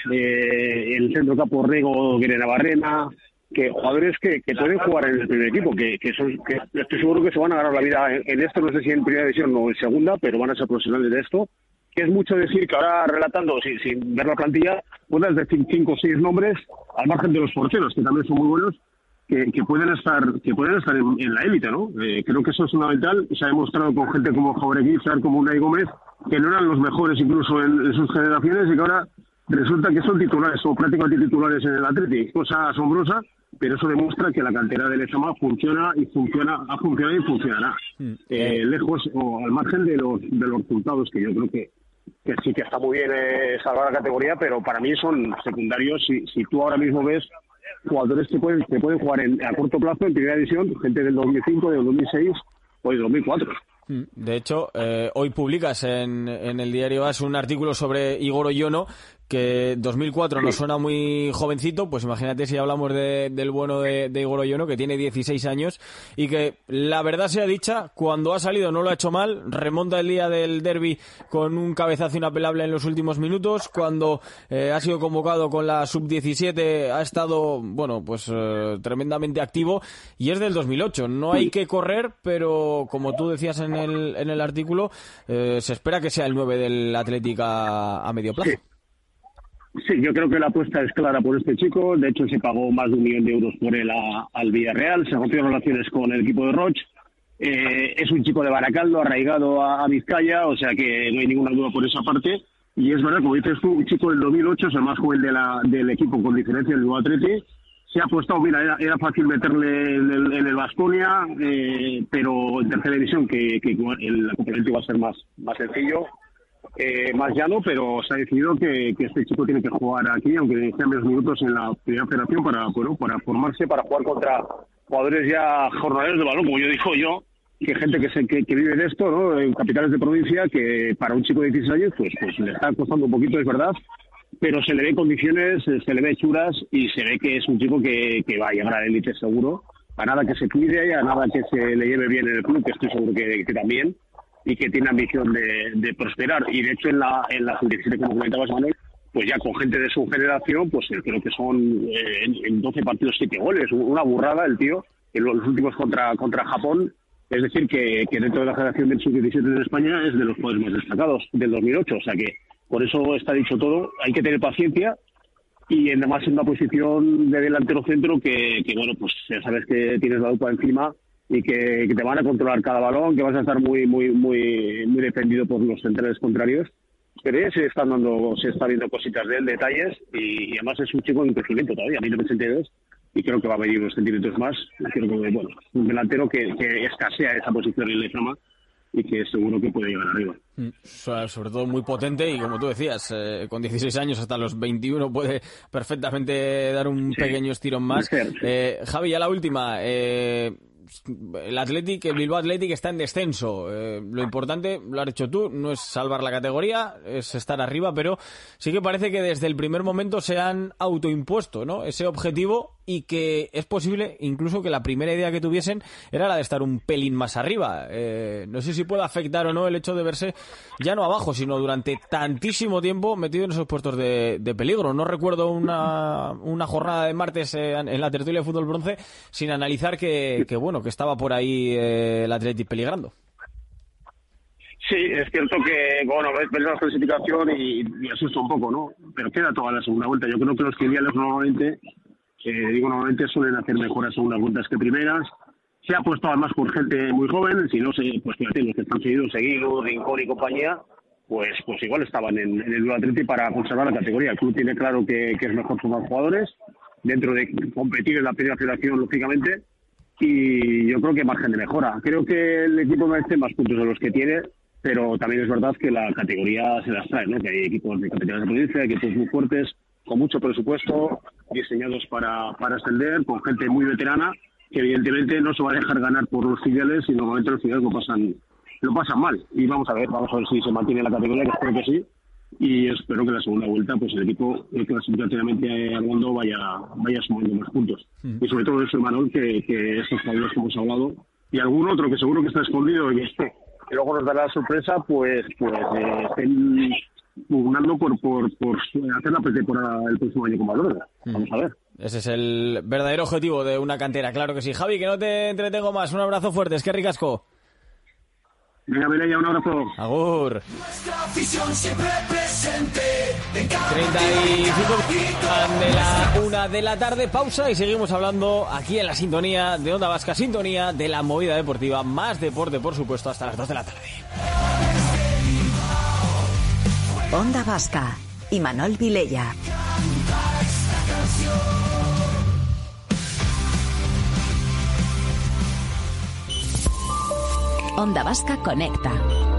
[SPEAKER 19] el centrocampo Rego, Guerena Barrena, que jugadores que pueden jugar en el primer equipo, que estoy seguro que se van a ganar la vida en esto, no sé si en primera división o en segunda, pero van a ser profesionales de esto. Que es mucho decir que ahora, relatando sin ver la plantilla, puedes decir 5 o 6 nombres al margen de los porteros, que también son muy buenos, que pueden estar en la élite, ¿no? Creo que eso es fundamental. Se ha demostrado con gente como Jauregui, como Unai Gómez, que no eran los mejores incluso en sus generaciones, y que ahora resulta que son titulares o prácticamente titulares en el Atleti. Cosa asombrosa, pero eso demuestra que la cantera del Lezama funciona, ha funcionado y funcionará. Lejos o al margen de los resultados, que yo creo que sí que está muy bien salvar la categoría, pero para mí son secundarios. Si tú ahora mismo ves jugadores que pueden jugar a corto plazo en primera división, gente del 2005, del 2006 o del 2004.
[SPEAKER 2] De hecho, hoy publicas en el diario AS un artículo sobre Igor Oyono, que 2004 nos suena muy jovencito, pues imagínate si hablamos del bueno de Igor Oyono, que tiene 16 años, y que, la verdad sea dicha, cuando ha salido no lo ha hecho mal, remonta el día del derbi con un cabezazo inapelable en los últimos minutos, cuando ha sido convocado con la sub-17 ha estado, bueno, pues tremendamente activo, y es del 2008, no hay que correr, pero como tú decías en el artículo, se espera que sea el 9 del Athletic a medio plazo.
[SPEAKER 19] Sí, yo creo que la apuesta es clara por este chico. De hecho, se pagó más de 1 millón de euros por él al Villarreal. Se rompieron relaciones con el equipo de Roche. Es un chico de Baracaldo, arraigado a Vizcaya, o sea que no hay ninguna duda por esa parte. Y es verdad, como dices tú, un chico del 2008, es el más joven del equipo con diferencia del Nuevo Atleti. Se ha apostado, mira, era fácil meterle en el Baskonia, pero en tercera división, que el complemento iba a ser más sencillo. Más llano, pero se ha decidido que este chico tiene que jugar aquí, aunque sea menos minutos en la primera federación, para formarse, para jugar contra jugadores ya jornaleros de balón, como yo digo que gente que vive de esto, ¿no? En capitales de provincia, que para un chico de 16 años pues le está costando un poquito, es verdad, pero se le ve condiciones, se le ve hechuras, y se ve que es un chico que va a llegar a la élite seguro, a nada que se cuide, a nada que se le lleve bien en el club, que estoy seguro que también, y que tiene ambición de prosperar. Y de hecho en la sub-17, como comentabas, Manuel, pues ya con gente de su generación, pues creo que son en 12 partidos 7 goles, una burrada el tío, en los últimos contra Japón. Es decir, que dentro de la generación del sub-17 de España es de los jugadores más destacados del 2008, o sea que por eso está dicho todo. Hay que tener paciencia, y además en una posición de delantero centro que bueno, pues ya sabes que tienes la lupa encima, y que te van a controlar cada balón, que vas a estar muy defendido por los centrales contrarios. Pero ya se está viendo cositas de él, detalles, y además es un chico en crecimiento todavía, 1982, y creo que va a venir unos centímetros más. Creo que, bueno, un delantero que escasea esa posición en la Lezama, y que seguro que puede llegar arriba.
[SPEAKER 2] Sobre todo muy potente, y como tú decías, con 16 años hasta los 21 puede perfectamente dar un pequeño estirón más. Javi, ya la última. El Bilbao Athletic está en descenso. Lo importante, lo has dicho tú, no es salvar la categoría, es estar arriba, pero sí que parece que desde el primer momento se han autoimpuesto, ¿no?, ese objetivo, y que es posible incluso que la primera idea que tuviesen era la de estar un pelín más arriba. No sé si puede afectar o no el hecho de verse ya no abajo, sino durante tantísimo tiempo metido en esos puestos de peligro. No recuerdo una jornada de martes en la tertulia de Fútbol Bronce sin analizar que estaba por ahí el Athletic peligrando.
[SPEAKER 19] Sí, es cierto que, bueno, ves la clasificación y asusta un poco, ¿no? Pero queda toda la segunda vuelta. Yo creo que los filiales normalmente suelen hacer mejoras segundas vueltas que primeras. Se ha puesto además por gente muy joven, si no sé, pues fíjate, los que están seguidos, Rincón y compañía, pues igual estaban en el Bilbao Athletic para conservar la categoría. El club tiene claro que es mejor formar jugadores, dentro de competir en la primera federación, lógicamente, y yo creo que margen de mejora. Creo que el equipo merece más puntos de los que tiene, pero también es verdad que la categoría se las trae, ¿no? Que hay equipos de categorías de provincia, equipos muy fuertes, con mucho presupuesto, diseñados para ascender, con gente muy veterana, que evidentemente no se va a dejar ganar por los filiales, y normalmente los filiales lo pasan mal. Y vamos a ver si se mantiene la categoría, que espero que sí, y espero que la segunda vuelta pues el equipo clasificatoriamente Argondo vaya sumando más puntos. Y sobre todo eso, Imanol, que estos jugadores que hemos hablado y algún otro que seguro que está escondido y que luego nos dará la sorpresa, pues estén pugnando por hacer la pretemporada el próximo año con valor. Vamos a ver.
[SPEAKER 2] Ese es el verdadero objetivo de una cantera, claro que sí. Javi, que no te entretengo más, un abrazo fuerte, es que ricasco.
[SPEAKER 19] Venga, Mireia, un abrazo.
[SPEAKER 2] Agur. 35 de la 1 de la tarde, pausa y seguimos hablando aquí en la sintonía de Onda Vasca, sintonía de la movida deportiva, más deporte por supuesto hasta las 2 de la tarde.
[SPEAKER 1] Onda Vasca, Imanol Vilella. Onda Vasca conecta.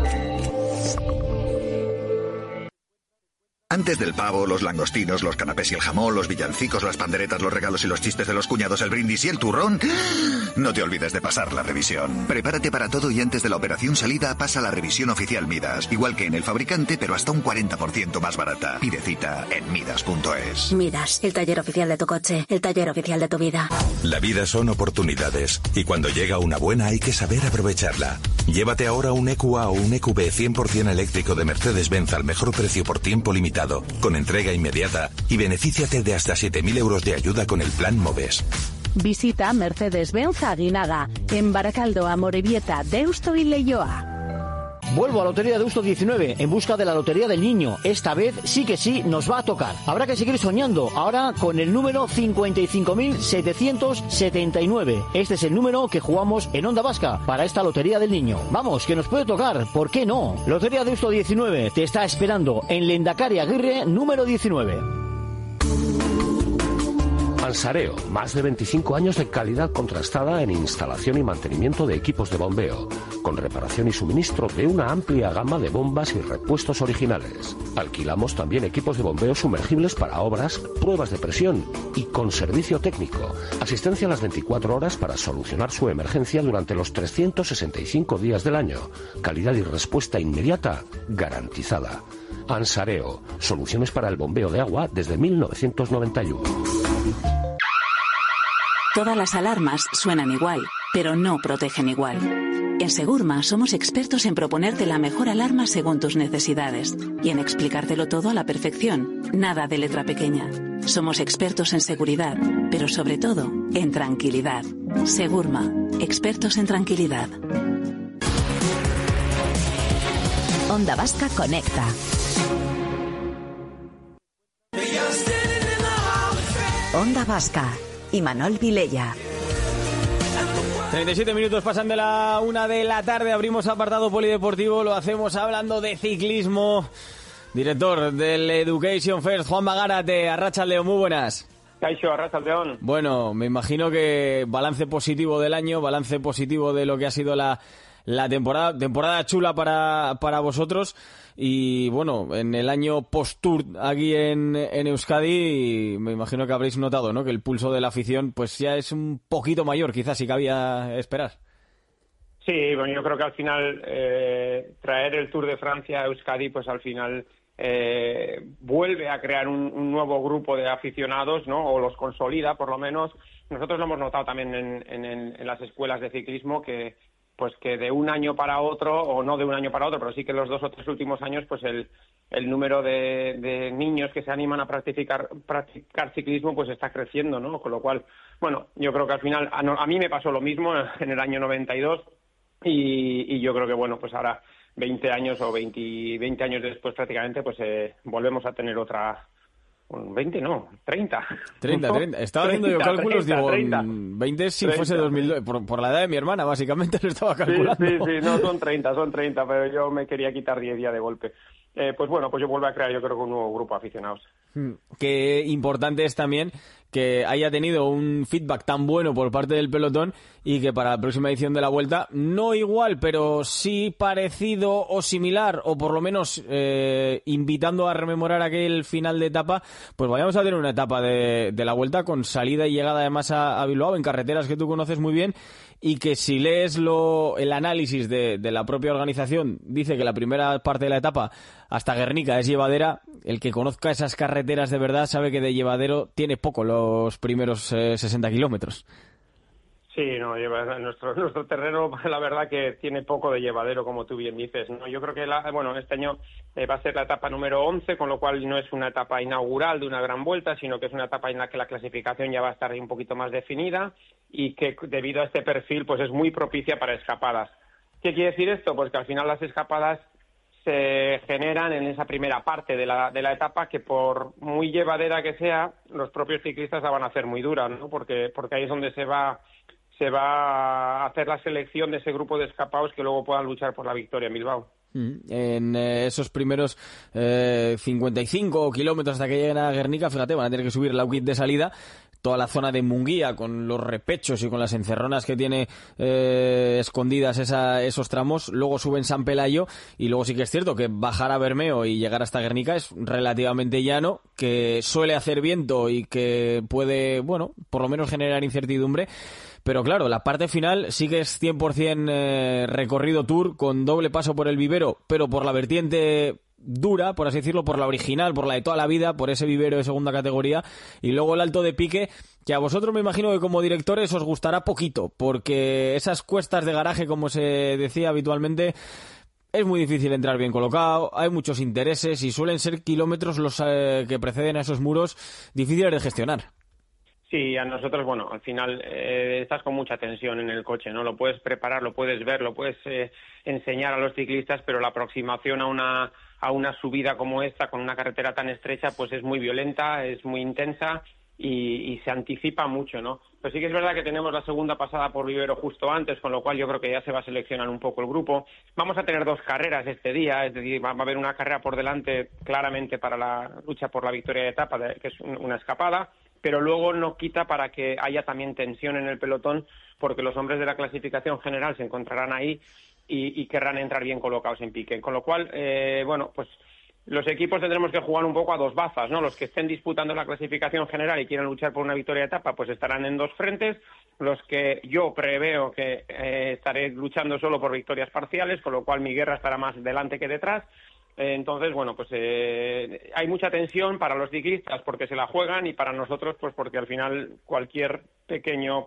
[SPEAKER 20] Antes del pavo, los langostinos, los canapés y el jamón, los villancicos, las panderetas, los regalos y los chistes de los cuñados, el brindis y el turrón, no te olvides de pasar la revisión. Prepárate para todo y antes de la operación salida pasa la revisión oficial Midas. Igual que en el fabricante, pero hasta un 40% más barata. Pide cita en midas.es.
[SPEAKER 3] Midas, el taller oficial de tu coche, el taller oficial de tu vida.
[SPEAKER 21] La vida son oportunidades y cuando llega una buena hay que saber aprovecharla. Llévate ahora un EQA o un EQB 100% eléctrico de Mercedes-Benz al mejor precio por tiempo limitado, con entrega inmediata y benefíciate de hasta 7.000 euros de ayuda con el plan MOVES.
[SPEAKER 22] Visita Mercedes-Benz Aguinaga, en Baracaldo, Amorebieta, Deusto y Leioa.
[SPEAKER 23] Vuelvo a Lotería de Deusto 19 en busca de la Lotería del Niño. Esta vez sí que sí nos va a tocar. Habrá que seguir soñando, ahora con el número 55.779. Este es el número que jugamos en Onda Vasca para esta Lotería del Niño. Vamos, que nos puede tocar, ¿por qué no? Lotería de Deusto 19 te está esperando en Lehendakari Aguirre número 19.
[SPEAKER 24] Ansareo, más de 25 años de calidad contrastada en instalación y mantenimiento de equipos de bombeo, con reparación y suministro de una amplia gama de bombas y repuestos originales. Alquilamos también equipos de bombeo sumergibles para obras, pruebas de presión y con servicio técnico. Asistencia a las 24 horas para solucionar su emergencia durante los 365 días del año. Calidad y respuesta inmediata garantizada. Ansareo, soluciones para el bombeo de agua desde 1991.
[SPEAKER 25] Todas las alarmas suenan igual, pero no protegen igual. En Segurma somos expertos en proponerte la mejor alarma según tus necesidades y en explicártelo todo a la perfección, nada de letra pequeña. Somos expertos en seguridad, pero sobre todo en tranquilidad. Segurma, expertos en tranquilidad.
[SPEAKER 1] Onda Vasca conecta. Onda Vasca, Imanol Vilella.
[SPEAKER 2] 37 minutos pasan de la 1 de la tarde, abrimos apartado polideportivo, lo hacemos hablando de ciclismo. Director del Education First, Juan Bagárate, Arratsaldeon, muy buenas.
[SPEAKER 26] Caixo, Arratsaldeon.
[SPEAKER 2] Bueno, me imagino que balance positivo del año, balance positivo de lo que ha sido la temporada chula para vosotros. Y bueno, en el año post-tour aquí en Euskadi, me imagino que habréis notado, ¿no?, que el pulso de la afición pues ya es un poquito mayor, quizás, si cabía esperar.
[SPEAKER 26] Sí, bueno, yo creo que al final traer el Tour de Francia a Euskadi, pues al final vuelve a crear un nuevo grupo de aficionados, ¿no?, o los consolida, por lo menos. Nosotros lo hemos notado también en las escuelas de ciclismo, que de un año para otro, o no de un año para otro, pero sí que los 2 o 3 últimos años, pues el número de niños que se animan a practicar ciclismo pues está creciendo, ¿no? Con lo cual, bueno, yo creo que al final, a mí me pasó lo mismo en el año 92 y yo creo que, bueno, pues ahora 20 años o 20 años después prácticamente, pues volvemos a tener otra... 20 no, 30. 30. Estaba haciendo yo cálculos, 30, digo, 30. 20 si 30. Fuese 2002, por la edad de mi hermana, básicamente lo estaba calculando. Sí, no, son 30, pero yo me quería quitar 10 días de golpe. Pues bueno, pues yo vuelvo a crear, yo creo, que un nuevo grupo de aficionados.
[SPEAKER 2] Qué importante es también que haya tenido un feedback tan bueno por parte del pelotón y que para la próxima edición de la Vuelta, no igual, pero sí parecido o similar, o por lo menos invitando a rememorar aquel final de etapa, pues vayamos a tener una etapa de la Vuelta con salida y llegada además a Bilbao, en carreteras que tú conoces muy bien, y que si lees el análisis de la propia organización, dice que la primera parte de la etapa hasta Guernica es llevadera. El que conozca esas carreteras de verdad sabe que de llevadero tiene poco los primeros 60 kilómetros.
[SPEAKER 26] Sí, no, nuestro terreno, la verdad que tiene poco de llevadero, como tú bien dices, ¿no? Yo creo que este año va a ser la etapa número 11, con lo cual no es una etapa inaugural de una gran vuelta, sino que es una etapa en la que la clasificación ya va a estar un poquito más definida y que debido a este perfil pues es muy propicia para escapadas. ¿Qué quiere decir esto? Pues que al final las escapadas se generan en esa primera parte de la etapa, que por muy llevadera que sea, los propios ciclistas la van a hacer muy dura, ¿no? Porque ahí es donde se va a hacer la selección de ese grupo de escapados que luego puedan luchar por la victoria en Bilbao.
[SPEAKER 2] En esos primeros 55 kilómetros hasta que lleguen a Guernica, fíjate, van a tener que subir la UKIT de salida, toda la zona de Munguía con los repechos y con las encerronas que tiene escondidas esos tramos. Luego suben San Pelayo y luego sí que es cierto que bajar a Bermeo y llegar hasta Guernica es relativamente llano, que suele hacer viento y que puede, bueno, por lo menos generar incertidumbre. Pero claro, la parte final sí que es 100% recorrido Tour, con doble paso por el vivero, pero por la vertiente dura, por así decirlo, por la original, por la de toda la vida, por ese vivero de segunda categoría, y luego el alto de pique, que a vosotros me imagino que como directores os gustará poquito, porque esas cuestas de garaje, como se decía habitualmente, es muy difícil entrar bien colocado, hay muchos intereses y suelen ser kilómetros los que preceden a esos muros difíciles de gestionar.
[SPEAKER 26] Sí, a nosotros, bueno, al final estás con mucha tensión en el coche, ¿no? Lo puedes preparar, lo puedes ver, lo puedes enseñar a los ciclistas, pero la aproximación a una subida como esta, con una carretera tan estrecha, pues es muy violenta, es muy intensa y se anticipa mucho, ¿no? Pero sí que es verdad que tenemos la segunda pasada por vivero justo antes, con lo cual yo creo que ya se va a seleccionar un poco el grupo. Vamos a tener 2 carreras este día, es decir, va a haber una carrera por delante claramente para la lucha por la victoria de etapa, que es una escapada, pero luego no quita para que haya también tensión en el pelotón, porque los hombres de la clasificación general se encontrarán ahí y querrán entrar bien colocados en pique. Con lo cual, bueno, pues los equipos tendremos que jugar un poco a 2 bazas, ¿no? Los que estén disputando la clasificación general y quieran luchar por una victoria de etapa, pues estarán en 2 frentes. Los que yo preveo que estaré luchando solo por victorias parciales, con lo cual mi guerra estará más delante que detrás. Entonces, bueno, pues hay mucha tensión para los ciclistas porque se la juegan, y para nosotros pues porque al final cualquier pequeño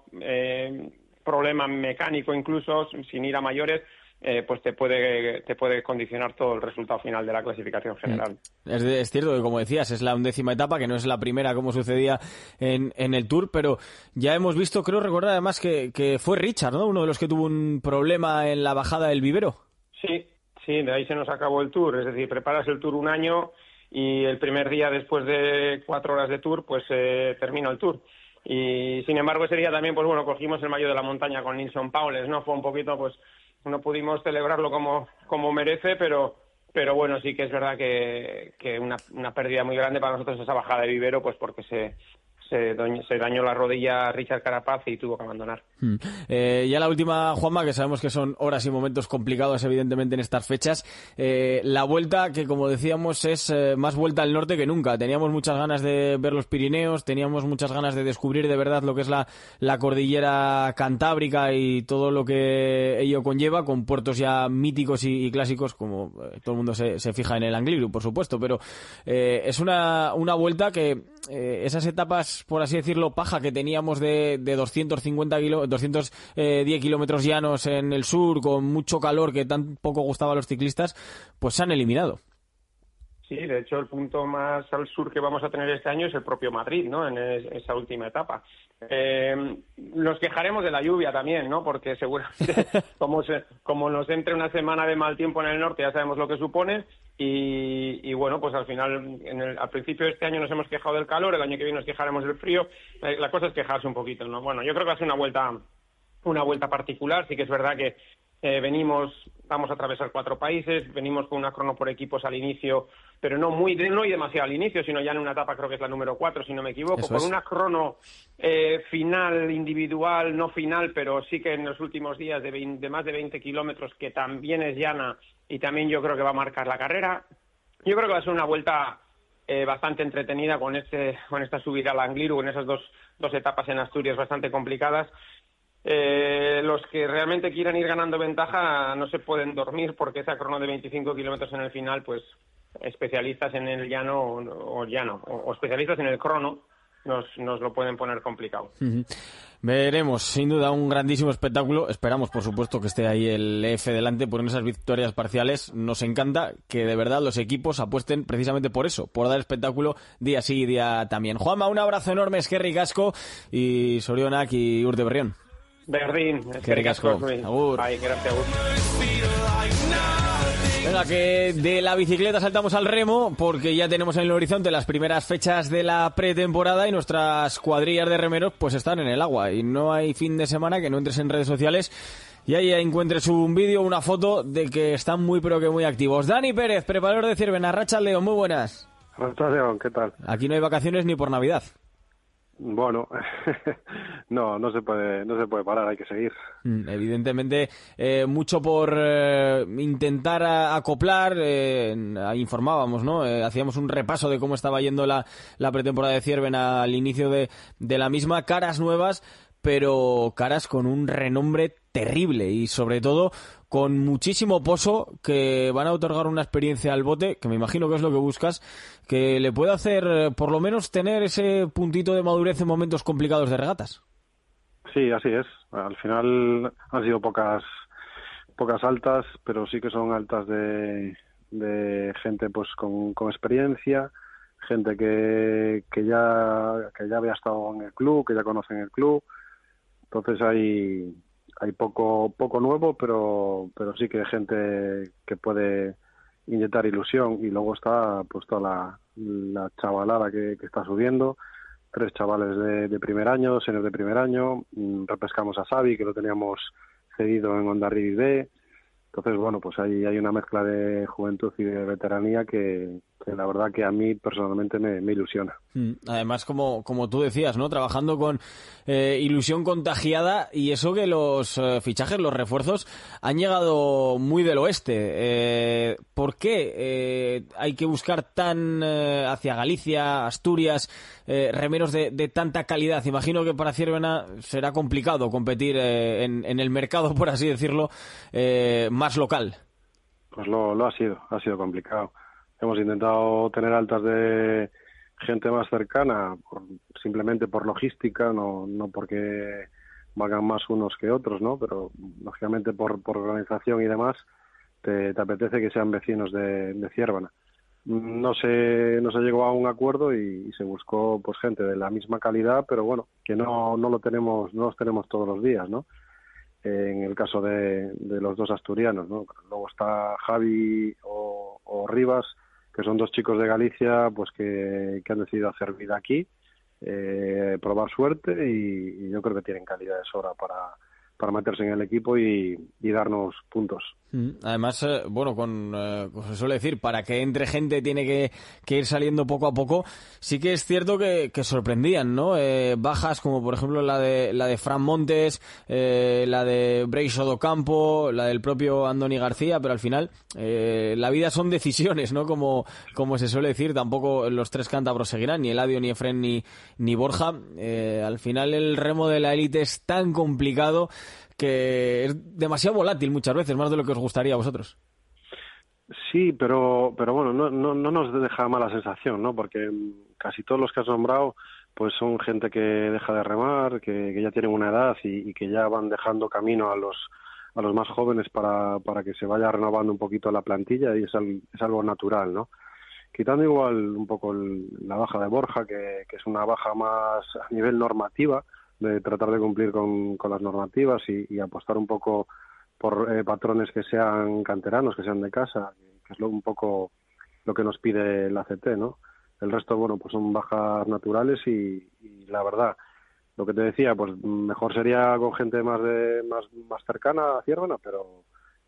[SPEAKER 26] problema mecánico, incluso sin ir a mayores, pues te puede condicionar todo el resultado final de la clasificación general.
[SPEAKER 2] Es cierto que, como decías, es la 11ª etapa, que no es la primera como sucedía en el Tour, pero ya hemos visto, creo recordar además que fue Richard, ¿no?, uno de los que tuvo un problema en la bajada del vivero.
[SPEAKER 26] Sí, de ahí se nos acabó el Tour, es decir, preparas el Tour un año y el primer día después de 4 horas de Tour, pues termina el Tour. Y sin embargo ese día también, pues bueno, cogimos el maillot de la montaña con Nilsson Paules, ¿no? Fue un poquito, pues no pudimos celebrarlo como merece, pero bueno, sí que es verdad que una pérdida muy grande para nosotros esa bajada de vivero, pues porque se dañó la rodilla a Richard Carapaz y tuvo que abandonar.
[SPEAKER 2] Ya la última, Juanma, que sabemos que son horas y momentos complicados evidentemente en estas fechas. La vuelta, que como decíamos es más vuelta al norte que nunca. Teníamos muchas ganas de ver los Pirineos, teníamos muchas ganas de descubrir de verdad lo que es la cordillera cantábrica y todo lo que ello conlleva, con puertos ya míticos y clásicos, como todo el mundo se fija en el Angliru, por supuesto, pero es una vuelta que esas etapas, por así decirlo, paja que teníamos de 210 kilómetros llanos en el sur, con mucho calor que tan poco gustaba a los ciclistas, pues se han eliminado.
[SPEAKER 26] Sí, de hecho el punto más al sur que vamos a tener este año es el propio Madrid, ¿no?, en esa última etapa. Nos quejaremos de la lluvia también, ¿no?, porque seguramente como nos entre una semana de mal tiempo en el norte, ya sabemos lo que supone. Y bueno, pues al final, al principio de este año nos hemos quejado del calor, el año que viene nos quejaremos del frío. La cosa es quejarse un poquito, ¿no? Bueno, yo creo que va a ser una vuelta particular. Sí que es verdad que venimos vamos a atravesar 4 países, venimos con una crono por equipos al inicio, pero no y demasiado al inicio, sino ya en una etapa, creo que es la número 4, si no me equivoco, con una crono final individual, no final, pero sí que en los últimos días de más de 20 kilómetros, que también es llana y también yo creo que va a marcar la carrera. Yo creo que va a ser una vuelta bastante entretenida con esta subida al Angliru, en esas dos etapas en Asturias bastante complicadas. Los que realmente quieran ir ganando ventaja no se pueden dormir, porque esa crono de 25 kilómetros en el final, pues especialistas en el llano o especialistas en el crono nos lo pueden poner complicado.
[SPEAKER 2] Veremos, sin duda un grandísimo espectáculo. Esperamos, por supuesto, que esté ahí el EF delante por esas victorias parciales. Nos encanta que de verdad los equipos apuesten precisamente por eso, por dar espectáculo día sí y día también. Juanma, un abrazo enorme, eskerrik asko, y Sorionak y Urte Berrión.
[SPEAKER 26] Berdín,
[SPEAKER 2] eskerrik asko. Agur.
[SPEAKER 26] Ay, gracias, agur.
[SPEAKER 2] Venga, que de la bicicleta saltamos al remo, porque ya tenemos en el horizonte las primeras fechas de la pretemporada y nuestras cuadrillas de remeros pues están en el agua, y no hay fin de semana que no entres en redes sociales y ahí encuentres un vídeo, una foto de que están muy pero que muy activos. Dani Pérez, preparador de Ciervena, Arratsaldeon, muy buenas.
[SPEAKER 5] Arratsaldeon, ¿qué tal?
[SPEAKER 2] Aquí no hay vacaciones ni por Navidad.
[SPEAKER 5] Bueno, no se puede parar, hay que seguir.
[SPEAKER 2] Evidentemente, mucho por intentar acoplar, informábamos, ¿no? Hacíamos un repaso de cómo estaba yendo la pretemporada de Ciervena al inicio de la misma, caras nuevas, pero caras con un renombre terrible y sobre todo con muchísimo pozo, que van a otorgar una experiencia al bote, que me imagino que es lo que buscas, que le puede hacer por lo menos tener ese puntito de madurez en momentos complicados de regatas.
[SPEAKER 5] Sí, así es. Al final han sido pocas altas, pero sí que son altas de gente pues con experiencia, gente que ya había estado en el club, que ya conocen el club. Entonces hay poco nuevo, pero sí que hay gente que puede inyectar ilusión. Y luego está pues toda la chavalada que está subiendo, 3 chavales de primer año, 2 seniors de primer año. Repescamos a Xavi, que lo teníamos cedido en Hondarribia B. Entonces, bueno, pues hay una mezcla de juventud y de veteranía que la verdad que a mí personalmente me ilusiona.
[SPEAKER 2] Además, como tú decías, ¿no? Trabajando con ilusión contagiada, y eso que los fichajes, los refuerzos, han llegado muy del oeste. ¿Por qué hay que buscar tan hacia Galicia, Asturias, remeros de tanta calidad? Imagino que para Ciervena será complicado competir en el mercado, por así decirlo, más local.
[SPEAKER 5] Pues lo ha sido complicado. Hemos intentado tener altas de gente más cercana, simplemente por logística, no porque valgan más unos que otros, ¿no? Pero lógicamente por organización y demás te apetece que sean vecinos de Ciervena. No se llegó a un acuerdo y se buscó pues gente de la misma calidad, pero bueno, que no los tenemos todos los días, ¿no? En el caso de los 2 asturianos, ¿no? Luego está Javi o Rivas, que son 2 chicos de Galicia pues que han decidido hacer vida aquí, probar suerte, y yo creo que tienen calidad de sobra para meterse en el equipo y darnos puntos.
[SPEAKER 2] Además, bueno, como se suele decir, para que entre gente tiene que ir saliendo poco a poco. Sí que es cierto que sorprendían, ¿no? Bajas como por ejemplo la de Fran Montes, la de Breixo do Campo, la del propio Andoni García, pero al final la vida son decisiones, ¿no? Como se suele decir, tampoco los 3 cántabros seguirán, ni Eladio, ni Efren, ni Borja. Al final el remo de la élite es tan complicado que es demasiado volátil muchas veces, más de lo que os gustaría a vosotros.
[SPEAKER 5] Sí, pero bueno, no nos deja mala sensación, ¿no? Porque casi todos los que has nombrado pues son gente que deja de remar, que ya tienen una edad y que ya van dejando camino a los más jóvenes para que se vaya renovando un poquito la plantilla, y es algo natural, ¿no? Quitando igual un poco la baja de Borja, que es una baja más a nivel normativa, de tratar de cumplir con las normativas y apostar un poco por patrones que sean canteranos, que sean de casa, que es un poco lo que nos pide la ACT, ¿no? El resto, bueno, pues son bajas naturales y la verdad, lo que te decía, pues mejor sería con gente más cercana a Ciervena, pero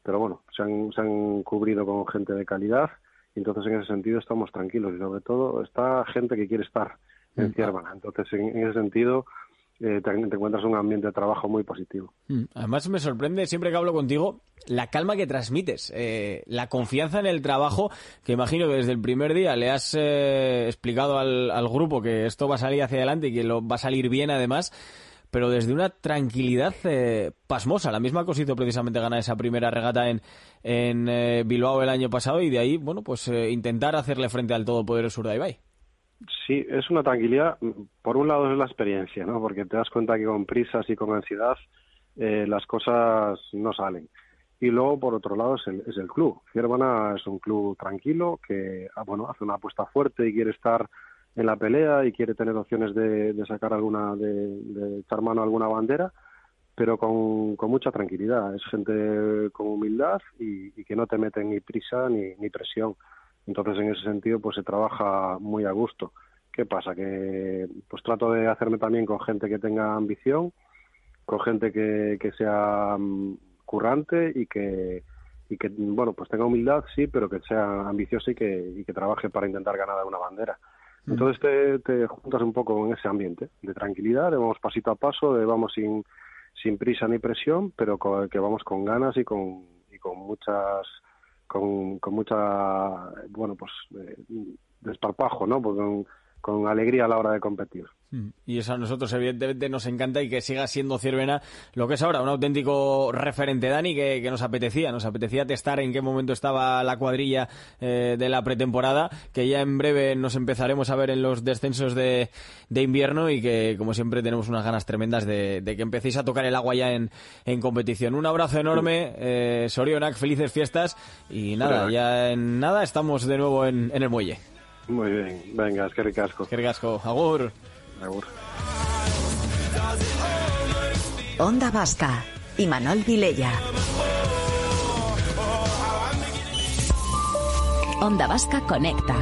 [SPEAKER 5] pero bueno, se han cubrido con gente de calidad, y entonces en ese sentido estamos tranquilos, y sobre todo está gente que quiere estar en Ciervana. Entonces en ese sentido te encuentras un ambiente de trabajo muy positivo.
[SPEAKER 2] Además me sorprende, siempre que hablo contigo, la calma que transmites, la confianza en el trabajo, que imagino que desde el primer día le has explicado al grupo que esto va a salir hacia adelante y que va a salir bien además, pero desde una tranquilidad pasmosa. La misma cosa hizo precisamente ganar esa primera regata en Bilbao el año pasado, y de ahí, bueno, pues intentar hacerle frente al todopoderoso Urdaibai.
[SPEAKER 5] Sí, es una tranquilidad. Por un lado es la experiencia, ¿no? Porque te das cuenta que con prisas y con ansiedad las cosas no salen. Y luego, por otro lado, es el club. Ciervana es un club tranquilo que, hace una apuesta fuerte y quiere estar en la pelea y quiere tener opciones de sacar de echar mano a alguna bandera, pero con mucha tranquilidad. Es gente con humildad y que no te meten ni prisa ni presión. Entonces, en ese sentido, pues se trabaja muy a gusto. ¿Qué pasa? Que pues trato de hacerme también con gente que tenga ambición, con gente que sea currante y que bueno, pues tenga humildad, sí, pero que sea ambiciosa y que trabaje para intentar ganar alguna bandera. Entonces te juntas un poco en ese ambiente de tranquilidad, de vamos pasito a paso, de vamos sin prisa ni presión, pero que vamos con ganas y con mucha, bueno, pues desparpajo, ¿no? Pues con alegría a la hora de competir.
[SPEAKER 2] Y eso a nosotros evidentemente nos encanta, y que siga siendo Ciervena lo que es ahora, un auténtico referente, Dani, que nos apetecía testar en qué momento estaba la cuadrilla de la pretemporada, que ya en breve nos empezaremos a ver en los descensos de invierno, y que como siempre tenemos unas ganas tremendas de que empecéis a tocar el agua ya en competición. Un abrazo enorme, Sorionak, felices fiestas, y nada, ya en nada estamos de nuevo en el muelle.
[SPEAKER 5] Muy bien, venga, eskerrik asko.
[SPEAKER 2] Eskerrik asko, agur.
[SPEAKER 5] Agur.
[SPEAKER 1] Onda Vasca, Imanol Vilella. Onda Vasca Conecta.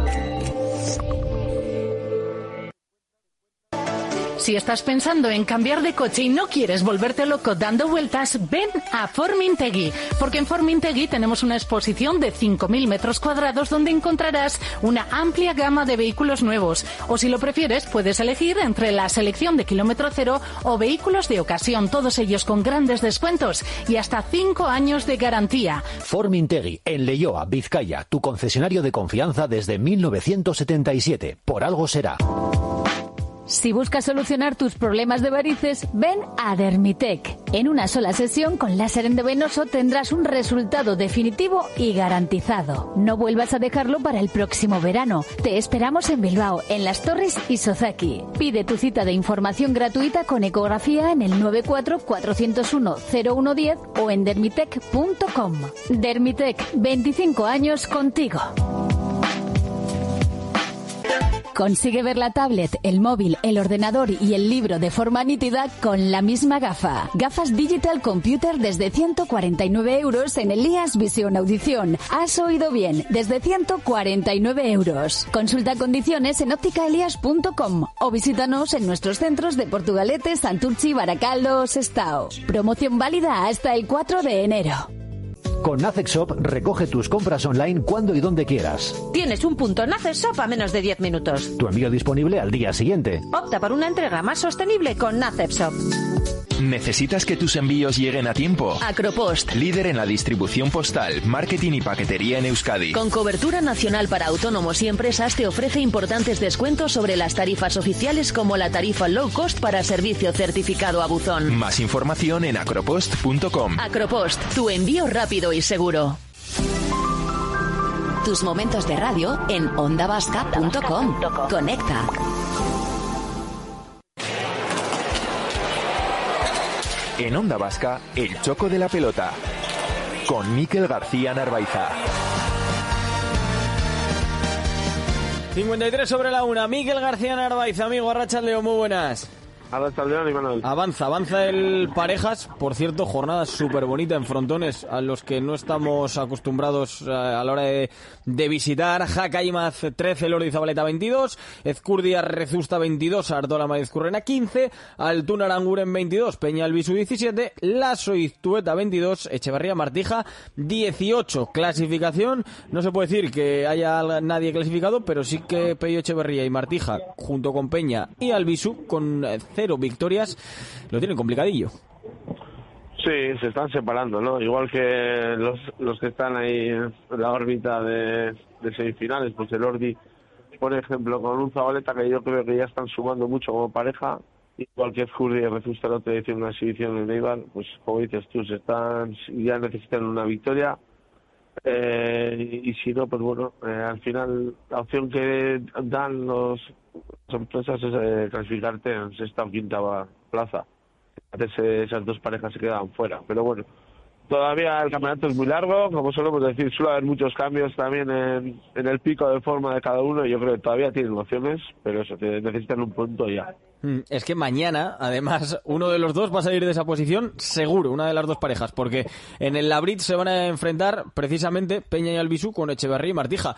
[SPEAKER 22] Si estás pensando en cambiar de coche y no quieres volverte loco dando vueltas, ven a Formintegui, porque en Formintegui tenemos una exposición de 5.000 metros cuadrados donde encontrarás una amplia gama de vehículos nuevos, o si lo prefieres puedes elegir entre la selección de kilómetro cero o vehículos de ocasión, todos ellos con grandes descuentos y hasta 5 años de garantía.
[SPEAKER 23] Formintegui, en Leioa, Vizcaya, tu concesionario de confianza desde 1977. Por algo será.
[SPEAKER 12] Si buscas solucionar tus problemas de varices, ven a Dermitec. En una sola sesión con láser endovenoso tendrás un resultado definitivo y garantizado. No vuelvas a dejarlo para el próximo verano. Te esperamos en Bilbao, en Las Torres y Sozaki. Pide tu cita de información gratuita con ecografía en el 94 401 0110 o en dermitec.com. Dermitec, 25 años contigo. Consigue ver la tablet, el móvil, el ordenador y el libro de forma nítida con la misma gafa. Gafas Digital Computer desde 149 euros en Elías Visión Audición. Has oído bien, desde 149 euros. Consulta condiciones en ópticaelias.com o visítanos en nuestros centros de Portugalete, Santurchi, Baracaldo, Sestao. Promoción válida hasta el 4 de enero.
[SPEAKER 23] Con Nacex Shop recoge tus compras online cuando y donde quieras.
[SPEAKER 6] Tienes un punto Nacex Shop a menos de 10 minutos.
[SPEAKER 23] Tu envío disponible al día siguiente.
[SPEAKER 6] Opta por una entrega más sostenible con Nacex Shop.
[SPEAKER 4] ¿Necesitas que tus envíos lleguen a tiempo?
[SPEAKER 6] Acropost,
[SPEAKER 4] líder en la distribución postal, marketing y paquetería en Euskadi.
[SPEAKER 6] Con cobertura nacional para autónomos y empresas, te ofrece importantes descuentos sobre las tarifas oficiales, como la tarifa low cost para servicio certificado a buzón.
[SPEAKER 4] Más información en acropost.com.
[SPEAKER 6] Acropost, tu envío rápido y seguro.
[SPEAKER 1] Tus momentos de radio en ondavasca.com. Conecta.
[SPEAKER 4] En Onda Vasca, el choco de la pelota, con Mikel García Narvaiza.
[SPEAKER 2] 53 sobre la 1. Mikel García Narvaiza, amigo, arrachaleo, muy buenas.
[SPEAKER 7] Arratsaldeon, Imanol.
[SPEAKER 2] Avanza el Parejas, por cierto, jornada súper bonita en frontones a los que no estamos acostumbrados a la hora de visitar. Jaca Imaz 13, Elordi Zabaleta 22, Ezcurdia Rezusta 22, Artola Marizcurrena 15, Altuna Aranguren 22, Peña Albisu 17, Lasso Iztueta 22, Echeverría Martija 18. Clasificación, no se puede decir que haya nadie clasificado, pero sí que Pello Echeverría y Martija, junto con Peña y Albisu, con 0 victorias, lo tienen complicadillo.
[SPEAKER 7] Sí, se están separando, ¿no? Igual que los que están ahí en la órbita de semifinales, pues el Ordi, por ejemplo, con un Zabaleta que yo creo que ya están sumando mucho como pareja, igual que Ezcurdia y Rezusta no te decía una exhibición en Eibar, pues como dices tú, ya necesitan una victoria. Y si no, pues bueno, al final la opción que dan las empresas es clasificarte en sexta o quinta plaza. Antes esas dos parejas se quedaban fuera, pero bueno, todavía el campeonato es muy largo, como solemos decir, suele haber muchos cambios también en el pico de forma de cada uno, y yo creo que todavía tienen opciones, pero eso, necesitan un punto ya.
[SPEAKER 2] Es que mañana, además, uno de los dos va a salir de esa posición, seguro, una de las dos parejas, porque en el Labrit se van a enfrentar precisamente Peña y Albisu con Echeverría y Martija.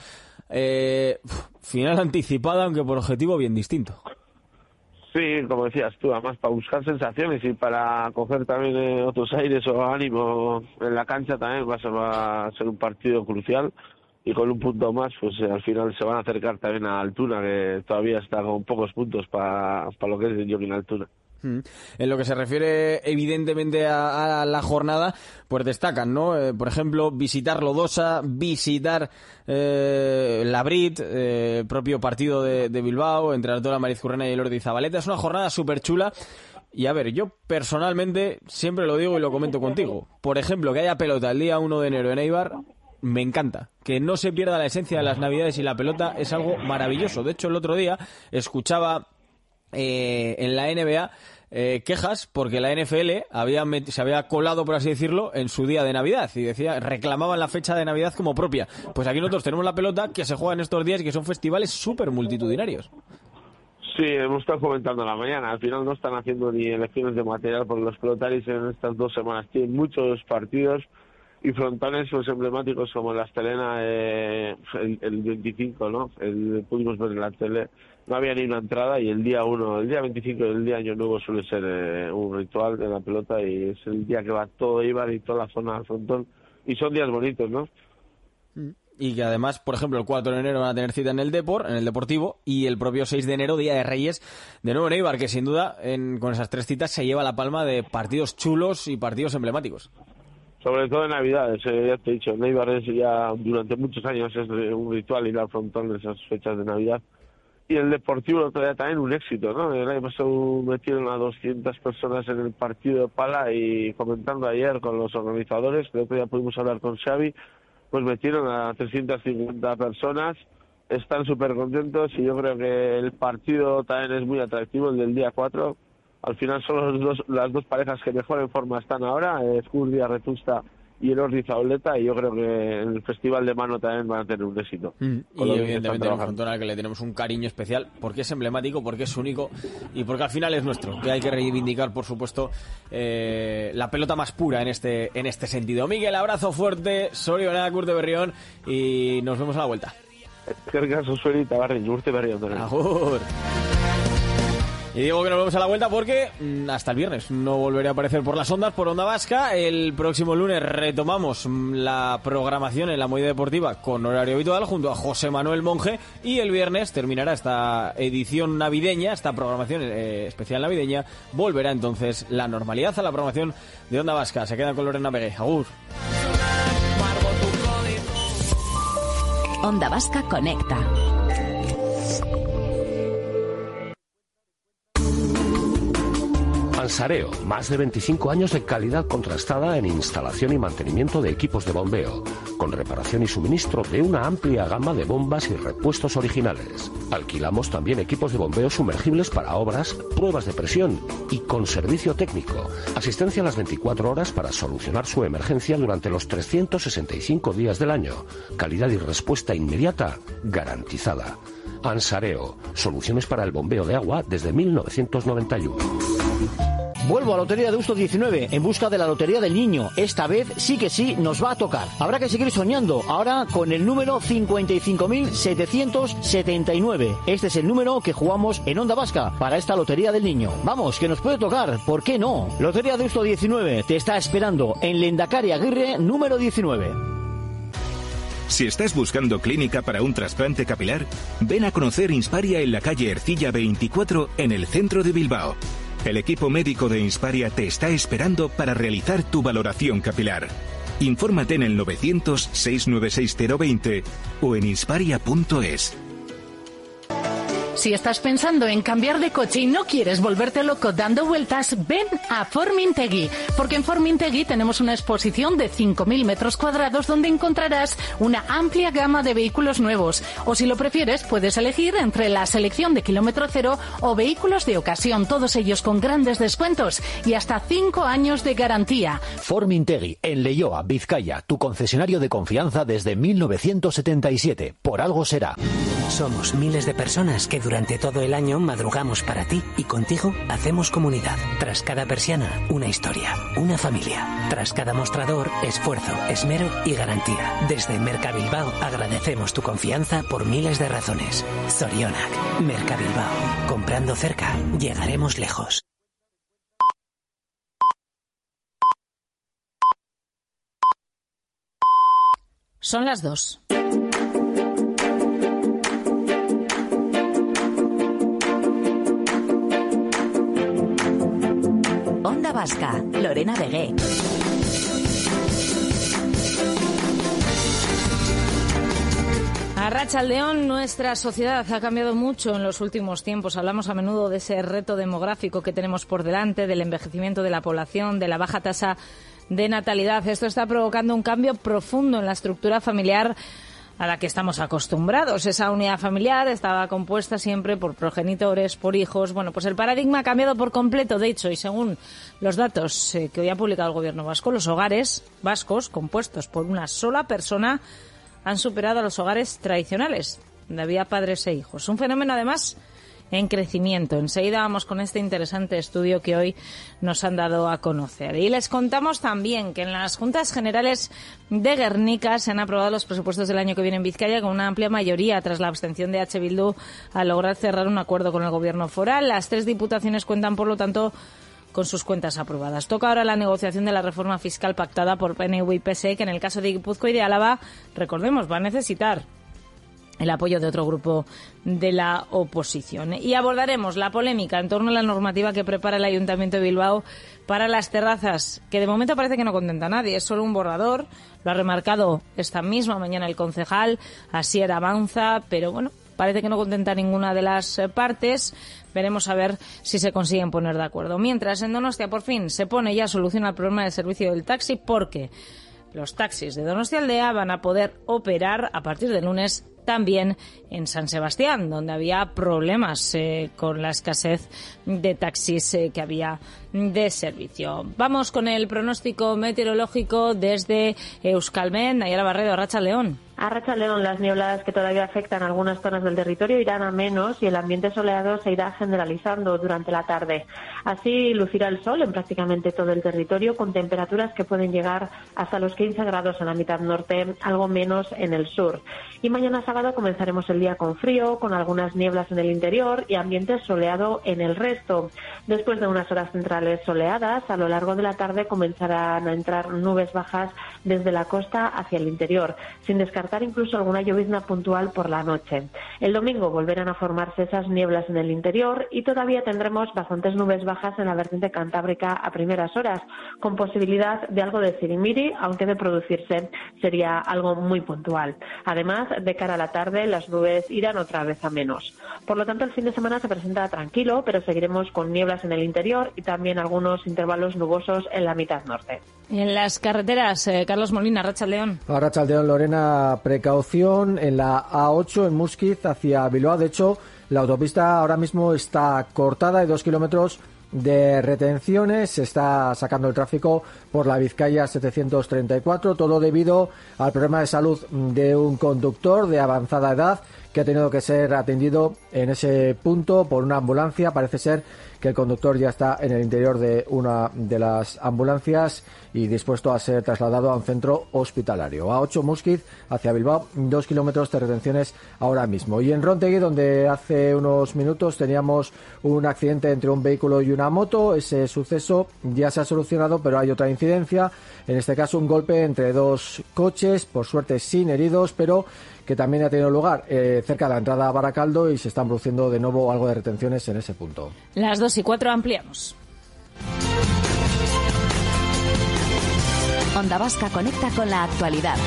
[SPEAKER 2] Final anticipada, aunque por objetivo bien distinto.
[SPEAKER 7] Sí, como decías tú, además para buscar sensaciones y para coger también otros aires o ánimo en la cancha también va a ser un partido crucial. Y con un punto más, pues al final se van a acercar también a Altuna, que todavía está con pocos puntos para lo que es el Joaquín Altuna.
[SPEAKER 2] En lo que se refiere evidentemente a la jornada, pues destacan, ¿no? Por ejemplo, visitar Lodosa, visitar Labrit, propio partido de Bilbao, entre Artola Marizcurrena y Elordi Zabaleta. Es una jornada súper chula. Y a ver, yo personalmente siempre lo digo y lo comento contigo. Por ejemplo, que haya pelota el día 1 de enero en Eibar, me encanta. Que no se pierda la esencia de las Navidades y la pelota es algo maravilloso. De hecho, el otro día escuchaba en la NBA quejas porque la NFL se había colado, por así decirlo, en su día de Navidad y reclamaban la fecha de Navidad como propia. Pues aquí nosotros tenemos la pelota que se juega en estos días y que son festivales súper multitudinarios.
[SPEAKER 7] Sí, hemos estado comentando en la mañana. Al final no están haciendo ni elecciones de material porque los pelotaris en estas 2 semanas tienen muchos partidos y frontales pues emblemáticos como la Estelena el 25, ¿no? Pudimos ver en la tele, no había ni una entrada, y el día 25 del día Año Nuevo suele ser un ritual de la pelota, y es el día que va todo Eibar y toda la zona del frontón, y son días bonitos, ¿no?
[SPEAKER 2] Y que además, por ejemplo, el 4 de enero van a tener cita en el Deportivo, y el propio 6 de enero, Día de Reyes, de nuevo en Eibar, que sin duda con esas 3 citas se lleva la palma de partidos chulos y partidos emblemáticos.
[SPEAKER 7] Sobre todo en Navidades, ya te he dicho, en Eibar ya durante muchos años es un ritual ir al frontón en esas fechas de Navidad. Y el Deportivo el otro día también un éxito, ¿no? El año pasado metieron a 200 personas en el partido de Pala, y comentando ayer con los organizadores, que el otro día pudimos hablar con Xavi, pues metieron a 350 personas, están súper contentos, y yo creo que el partido también es muy atractivo, el del día 4. Al final son las dos parejas que mejor en forma están ahora, Ezcurdia, Rezusta y Elordi Zabaleta, y yo creo que en el Festival de Mano también van a tener un éxito.
[SPEAKER 2] Y evidentemente un frontón al que le tenemos un cariño especial, porque es emblemático, porque es único y porque al final es nuestro, que hay que reivindicar, por supuesto, la pelota más pura en este sentido. Miguel, abrazo fuerte, Sorionak, Urte Berrión, y nos vemos a la vuelta. Agur. Y digo que nos vemos a la vuelta porque hasta el viernes no volveré a aparecer por las ondas, por Onda Vasca. El próximo lunes retomamos la programación en la Movida Deportiva con horario habitual junto a José Manuel Monge, y el viernes terminará esta edición navideña, esta programación especial navideña. Volverá entonces la normalidad a la programación de Onda Vasca. Se quedan con Lorena Pegué. Agur.
[SPEAKER 1] Onda Vasca conecta.
[SPEAKER 24] Ansareo, más de 25 años de calidad contrastada en instalación y mantenimiento de equipos de bombeo, con reparación y suministro de una amplia gama de bombas y repuestos originales. Alquilamos también equipos de bombeo sumergibles para obras, pruebas de presión y con servicio técnico. Asistencia a las 24 horas para solucionar su emergencia durante los 365 días del año. Calidad y respuesta inmediata garantizada. Ansareo, soluciones para el bombeo de agua desde 1991.
[SPEAKER 23] Vuelvo a Lotería de Deusto 19 en busca de la Lotería del Niño. Esta vez sí que sí nos va a tocar. Habrá que seguir soñando, ahora con el número 55.779. Este es el número que jugamos en Onda Vasca para esta Lotería del Niño. Vamos, que nos puede tocar, ¿por qué no? Lotería de Deusto 19 te está esperando en Lehendakari Aguirre número 19.
[SPEAKER 8] Si estás buscando clínica para un trasplante capilar, ven a conocer Insparia en la calle Ercilla 24 en el centro de Bilbao. El equipo médico de Insparia te está esperando para realizar tu valoración capilar. Infórmate en el 900-696-020 o en insparia.es.
[SPEAKER 22] Si estás pensando en cambiar de coche y no quieres volverte loco dando vueltas, ven a Formintegui, porque en Formintegui tenemos una exposición de 5.000 metros cuadrados donde encontrarás una amplia gama de vehículos nuevos. O si lo prefieres, puedes elegir entre la selección de kilómetro cero o vehículos de ocasión, todos ellos con grandes descuentos y hasta 5 años de garantía.
[SPEAKER 23] Formintegui, en Leioa, Vizcaya, tu concesionario de confianza desde 1977. Por algo será.
[SPEAKER 9] Somos miles de personas que durante todo el año madrugamos para ti y contigo hacemos comunidad. Tras cada persiana, una historia, una familia. Tras cada mostrador, esfuerzo, esmero y garantía. Desde Mercabilbao agradecemos tu confianza por miles de razones. Zorionak, Mercabilbao. Comprando cerca, llegaremos lejos.
[SPEAKER 10] Son las 2.
[SPEAKER 1] Onda Vasca, Lorena Vegué.
[SPEAKER 10] Arratsaldeón, nuestra sociedad ha cambiado mucho en los últimos tiempos. Hablamos a menudo de ese reto demográfico que tenemos por delante, del envejecimiento de la población, de la baja tasa de natalidad. Esto está provocando un cambio profundo en la estructura familiar a la que estamos acostumbrados. Esa unidad familiar estaba compuesta siempre por progenitores, por hijos. Bueno, pues el paradigma ha cambiado por completo. De hecho, y según los datos que hoy ha publicado el gobierno vasco, los hogares vascos compuestos por una sola persona han superado a los hogares tradicionales, donde había padres e hijos. Un fenómeno, además, en crecimiento. Enseguida vamos con este interesante estudio que hoy nos han dado a conocer. Y les contamos también que en las Juntas Generales de Guernica se han aprobado los presupuestos del año que viene en Vizcaya con una amplia mayoría tras la abstención de H. Bildu al lograr cerrar un acuerdo con el gobierno foral. Las 3 diputaciones cuentan, por lo tanto, con sus cuentas aprobadas. Toca ahora la negociación de la reforma fiscal pactada por PNV y PSE, que en el caso de Guipúzcoa y de Álava, recordemos, va a necesitar el apoyo de otro grupo de la oposición. Y abordaremos la polémica en torno a la normativa que prepara el Ayuntamiento de Bilbao para las terrazas, que de momento parece que no contenta a nadie. Es solo un borrador, lo ha remarcado esta misma mañana el concejal Asier Avanza, pero bueno, parece que no contenta a ninguna de las partes. Veremos a ver si se consiguen poner de acuerdo. Mientras, en Donostia por fin se pone ya solución al problema del servicio del taxi, porque los taxis de Donostialdea van a poder operar a partir del lunes también en San Sebastián, donde había problemas con la escasez de taxis que había de servicio. Vamos con el pronóstico meteorológico desde Euskalmet. Nayara Barredo, arratsaldeón.
[SPEAKER 11] Arratsaldeón, las nieblas que todavía afectan algunas zonas del territorio irán a menos y el ambiente soleado se irá generalizando durante la tarde. Así lucirá el sol en prácticamente todo el territorio, con temperaturas que pueden llegar hasta los 15 grados en la mitad norte, algo menos en el sur. Y mañana sábado comenzaremos el día con frío, con algunas nieblas en el interior y ambiente soleado en el resto. Después de unas horas centrales soleadas, a lo largo de la tarde comenzarán a entrar nubes bajas desde la costa hacia el interior, sin descartar incluso alguna llovizna puntual por la noche. El domingo volverán a formarse esas nieblas en el interior y todavía tendremos bastantes nubes bajas en la vertiente cantábrica a primeras horas, con posibilidad de algo de sirimiri, aunque de producirse sería algo muy puntual. Además, de cara a la tarde, las nubes irán otra vez a menos. Por lo tanto, el fin de semana se presenta tranquilo, pero seguiremos con nieblas en el interior y también algunos intervalos nubosos en la mitad norte.
[SPEAKER 10] En las carreteras, Carlos Molina, arratsaldeón.
[SPEAKER 13] Arratsaldeón, Lorena, precaución en la A8 en Muskiz hacia Bilbao. De hecho, la autopista ahora mismo está cortada, hay 2 kilómetros de retenciones, se está sacando el tráfico por la Vizcaya 734, todo debido al problema de salud de un conductor de avanzada edad que ha tenido que ser atendido en ese punto por una ambulancia. Parece ser que el conductor ya está en el interior de una de las ambulancias y dispuesto a ser trasladado a un centro hospitalario. A8 Muskiz hacia Bilbao, 2 kilómetros de retenciones ahora mismo. Y en Rontegui, donde hace unos minutos teníamos un accidente entre un vehículo y una moto, ese suceso ya se ha solucionado, pero hay otra incidencia, en este caso un golpe entre dos coches, por suerte sin heridos, pero que también ha tenido lugar cerca de la entrada a Baracaldo y se están produciendo de nuevo algo de retenciones en ese punto.
[SPEAKER 10] Las 2:04 ampliamos.
[SPEAKER 1] Onda Vasca conecta con la actualidad.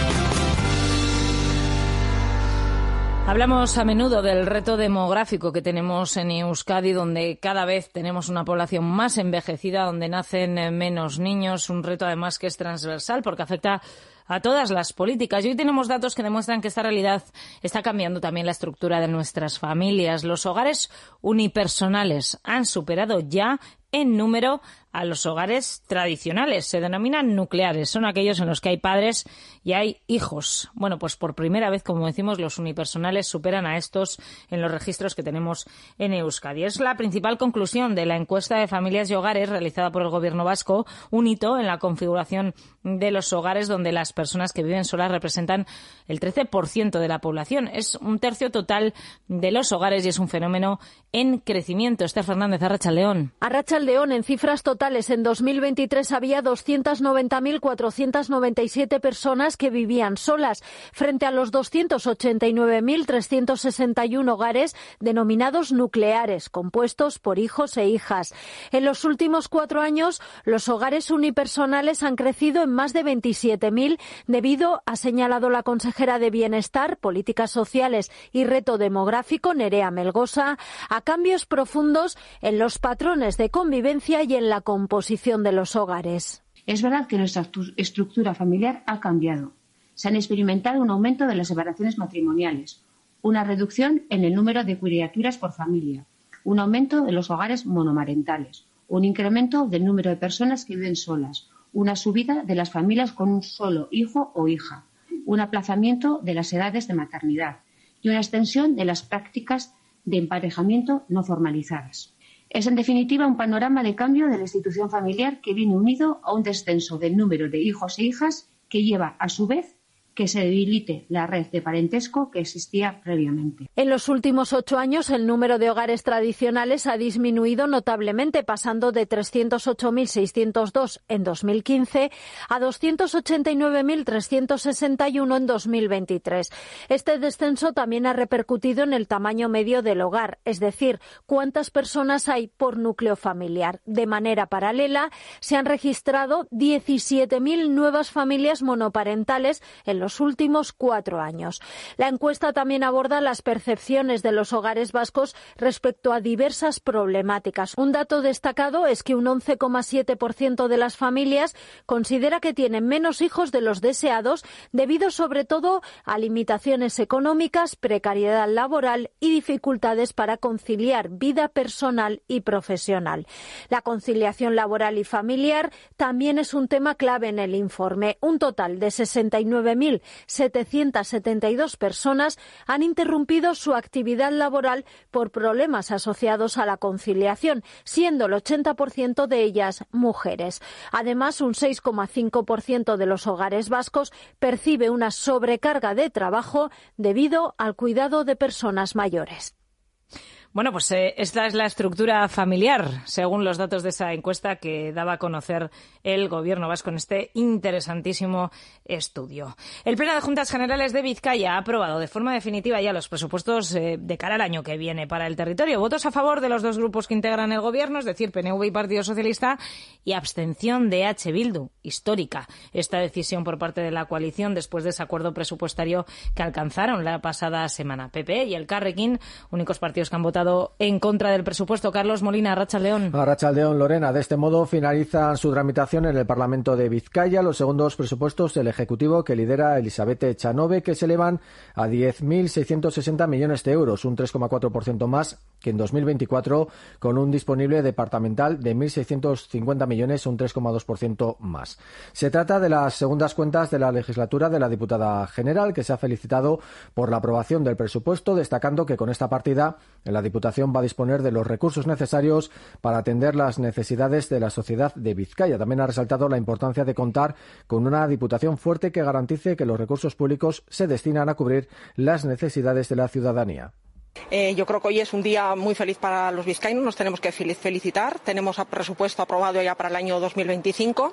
[SPEAKER 10] Hablamos a menudo del reto demográfico que tenemos en Euskadi, donde cada vez tenemos una población más envejecida, donde nacen menos niños, un reto además que es transversal porque afecta a todas las políticas. Y hoy tenemos datos que demuestran que esta realidad está cambiando también la estructura de nuestras familias. Los hogares unipersonales han superado ya en número a los hogares tradicionales. Se denominan nucleares. Son aquellos en los que hay padres y hay hijos. Bueno, pues por primera vez, como decimos, los unipersonales superan a estos en los registros que tenemos en Euskadi. Es la principal conclusión de la encuesta de familias y hogares realizada por el Gobierno vasco, un hito en la configuración de los hogares donde las personas que viven solas representan el 13% de la población. Es un tercio total de los hogares y es un fenómeno en crecimiento. Esther Fernández, Arratsaldeon.
[SPEAKER 14] Arratsaldeon, en cifras totales, en 2023 había 290.497 personas que vivían solas, frente a los 289.361 hogares denominados nucleares, compuestos por hijos e hijas. En los últimos 4 años, los hogares unipersonales han crecido en más de 27.000 debido, ha señalado la consejera de Bienestar, Políticas Sociales y Reto Demográfico, Nerea Melgosa, a cambios profundos en los patrones de convivencia y en la composición de los hogares.
[SPEAKER 15] Es verdad que nuestra estructura familiar ha cambiado. Se han experimentado un aumento de las separaciones matrimoniales, una reducción en el número de criaturas por familia, un aumento de los hogares monomarentales, un incremento del número de personas que viven solas, una subida de las familias con un solo hijo o hija, un aplazamiento de las edades de maternidad y una extensión de las prácticas de emparejamiento no formalizadas. Es, en definitiva, un panorama de cambio de la institución familiar que viene unido a un descenso del número de hijos e hijas que lleva, a su vez, que se debilite la red de parentesco que existía previamente.
[SPEAKER 14] En los últimos 8 años, el número de hogares tradicionales ha disminuido notablemente, pasando de 308.602 en 2015 a 289.361 en 2023. Este descenso también ha repercutido en el tamaño medio del hogar, es decir, cuántas personas hay por núcleo familiar. De manera paralela, se han registrado 17.000 nuevas familias monoparentales en los últimos 4 años. La encuesta también aborda las percepciones de los hogares vascos respecto a diversas problemáticas. Un dato destacado es que un 11,7% de las familias considera que tienen menos hijos de los deseados debido sobre todo a limitaciones económicas, precariedad laboral y dificultades para conciliar vida personal y profesional. La conciliación laboral y familiar también es un tema clave en el informe. Un total de 69.772 personas han interrumpido su actividad laboral por problemas asociados a la conciliación, siendo el 80% de ellas mujeres. Además, un 6,5% de los hogares vascos percibe una sobrecarga de trabajo debido al cuidado de personas mayores.
[SPEAKER 10] Bueno, pues esta es la estructura familiar, según los datos de esa encuesta que daba a conocer el Gobierno vasco en este interesantísimo estudio. El Pleno de Juntas Generales de Vizcaya ha aprobado de forma definitiva ya los presupuestos de cara al año que viene para el territorio. Votos a favor de los 2 grupos que integran el Gobierno, es decir, PNV y Partido Socialista, y abstención de H. Bildu, histórica esta decisión por parte de la coalición después de ese acuerdo presupuestario que alcanzaron la pasada semana. PP y el Carrequín, únicos partidos que han votado votado en contra del presupuesto. Carlos Molina, Arratsaldeon.
[SPEAKER 13] Arratsaldeon, Lorena. De este modo finalizan su tramitación en el Parlamento de Vizcaya los segundos presupuestos del Ejecutivo que lidera Elisabeth Echanove, que se elevan a 10.660 millones de euros, un 3,4% más que en 2024, con un disponible departamental de 1.650 millones, un 3,2% más. Se trata de las segundas cuentas de la legislatura de la diputada general, que se ha felicitado por la aprobación del presupuesto, destacando que con esta partida la Diputación va a disponer de los recursos necesarios para atender las necesidades de la sociedad de Vizcaya. También ha resaltado la importancia de contar con una Diputación fuerte que garantice que los recursos públicos se destinan a cubrir las necesidades de la ciudadanía.
[SPEAKER 3] Yo creo que hoy es un día muy feliz para los vizcaínos, nos tenemos que felicitar. Tenemos presupuesto aprobado ya para el año 2025,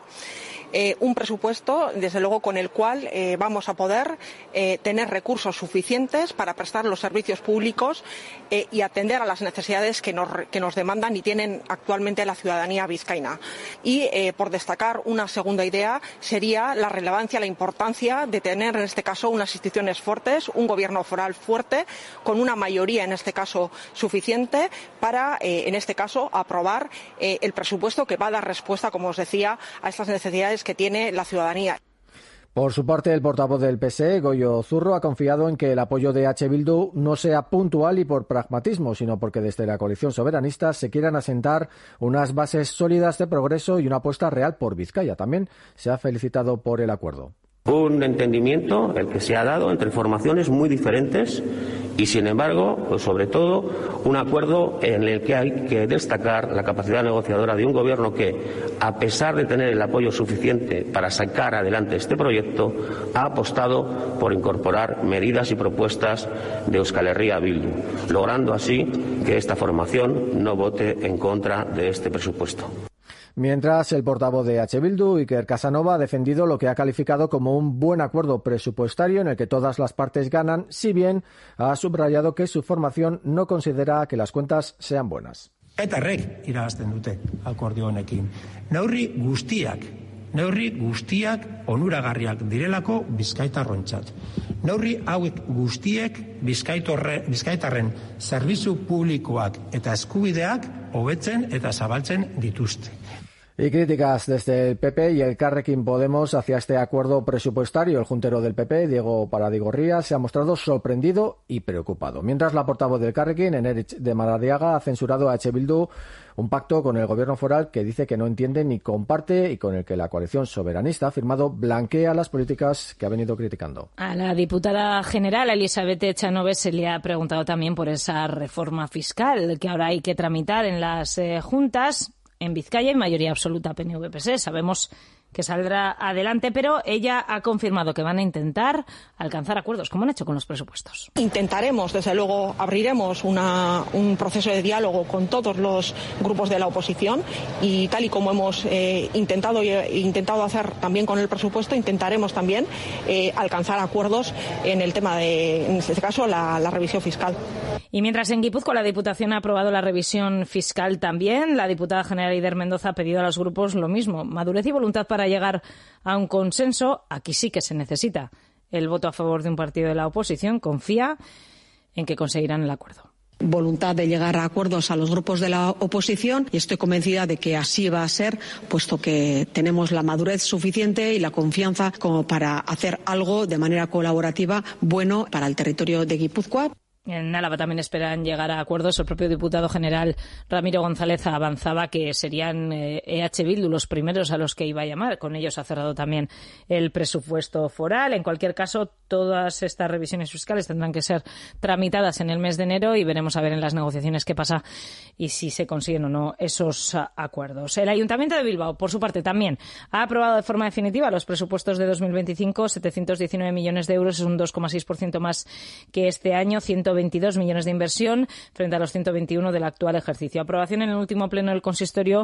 [SPEAKER 3] un presupuesto, desde luego, con el cual vamos a poder tener recursos suficientes para prestar los servicios públicos y atender a las necesidades que nos demandan y tienen actualmente la ciudadanía vizcaína. Y, por destacar una segunda idea, sería la relevancia, la importancia de tener, en este caso, unas instituciones fuertes, un gobierno foral fuerte, con una mayoría, en este caso, suficiente para, en este caso, aprobar el presupuesto que va a dar respuesta, como os decía, a estas necesidades que tiene la ciudadanía.
[SPEAKER 13] Por su parte, el portavoz del PSE, Goyo Zurro, ha confiado en que el apoyo de H. Bildu no sea puntual y por pragmatismo, sino porque desde la coalición soberanista se quieran asentar unas bases sólidas de progreso y una apuesta real por Vizcaya. También se ha felicitado por el acuerdo.
[SPEAKER 16] Un entendimiento el que se ha dado entre formaciones muy diferentes y, sin embargo, pues sobre todo, un acuerdo en el que hay que destacar la capacidad negociadora de un gobierno que, a pesar de tener el apoyo suficiente para sacar adelante este proyecto, ha apostado por incorporar medidas y propuestas de Euskal Herria Bildu, logrando así que esta formación no vote en contra de este presupuesto.
[SPEAKER 13] Mientras, el portavoz de H. Bildu, Iker Casanova, ha defendido lo que ha calificado como un buen acuerdo presupuestario en el que todas las partes ganan, si bien ha subrayado que su formación no considera que las cuentas sean buenas.
[SPEAKER 17] Etarrek irabazten dute akordio honekin. Neurri guztiak onuragarriak direlako bizkaitarrontzat. Neurri hauek guztiek bizkaitarren zerbitzu publikoak eta eskubideak hobetzen eta zabaltzen dituzte.
[SPEAKER 13] Y críticas desde el PP y el Carrequín Podemos hacia este acuerdo presupuestario. El juntero del PP, Diego Paradigorría, se ha mostrado sorprendido y preocupado. Mientras, la portavoz del Carrequín, Enerich de Maradiaga, ha censurado a H. Bildu un pacto con el gobierno foral que dice que no entiende ni comparte y con el que la coalición soberanista ha firmado blanquea las políticas que ha venido criticando.
[SPEAKER 10] A la diputada general Elisabeth Echanove se le ha preguntado también por esa reforma fiscal que ahora hay que tramitar en las juntas. En Vizcaya hay mayoría absoluta PNV-PSE. Sabemos que saldrá adelante, pero ella ha confirmado que van a intentar alcanzar acuerdos, como han hecho con los presupuestos.
[SPEAKER 3] Intentaremos, desde luego, abriremos un proceso de diálogo con todos los grupos de la oposición y, tal y como hemos intentado hacer también con el presupuesto, intentaremos también alcanzar acuerdos en el tema de, en este caso, la revisión fiscal.
[SPEAKER 10] Y mientras en Guipúzcoa la Diputación ha aprobado la revisión fiscal también, la diputada general Eider Mendoza ha pedido a los grupos lo mismo, madurez y voluntad para llegar a un consenso. Aquí sí que se necesita el voto a favor de un partido de la oposición. Confía en que conseguirán el acuerdo.
[SPEAKER 3] Voluntad de llegar a acuerdos a los grupos de la oposición y estoy convencida de que así va a ser, puesto que tenemos la madurez suficiente y la confianza como para hacer algo de manera colaborativa bueno para el territorio de Guipúzcoa.
[SPEAKER 10] En Álava también esperan llegar a acuerdos. El propio diputado general Ramiro González avanzaba que serían EH Bildu los primeros a los que iba a llamar. Con ellos ha cerrado también el presupuesto foral. En cualquier caso, todas estas revisiones fiscales tendrán que ser tramitadas en el mes de enero y veremos a ver en las negociaciones qué pasa y si se consiguen o no esos acuerdos. El Ayuntamiento de Bilbao, por su parte, también ha aprobado de forma definitiva los presupuestos de 2025, 719 millones de euros, es un 2,6% más que este año, 122 millones de inversión frente a los 121 del actual ejercicio. Aprobación en el último pleno del consistorio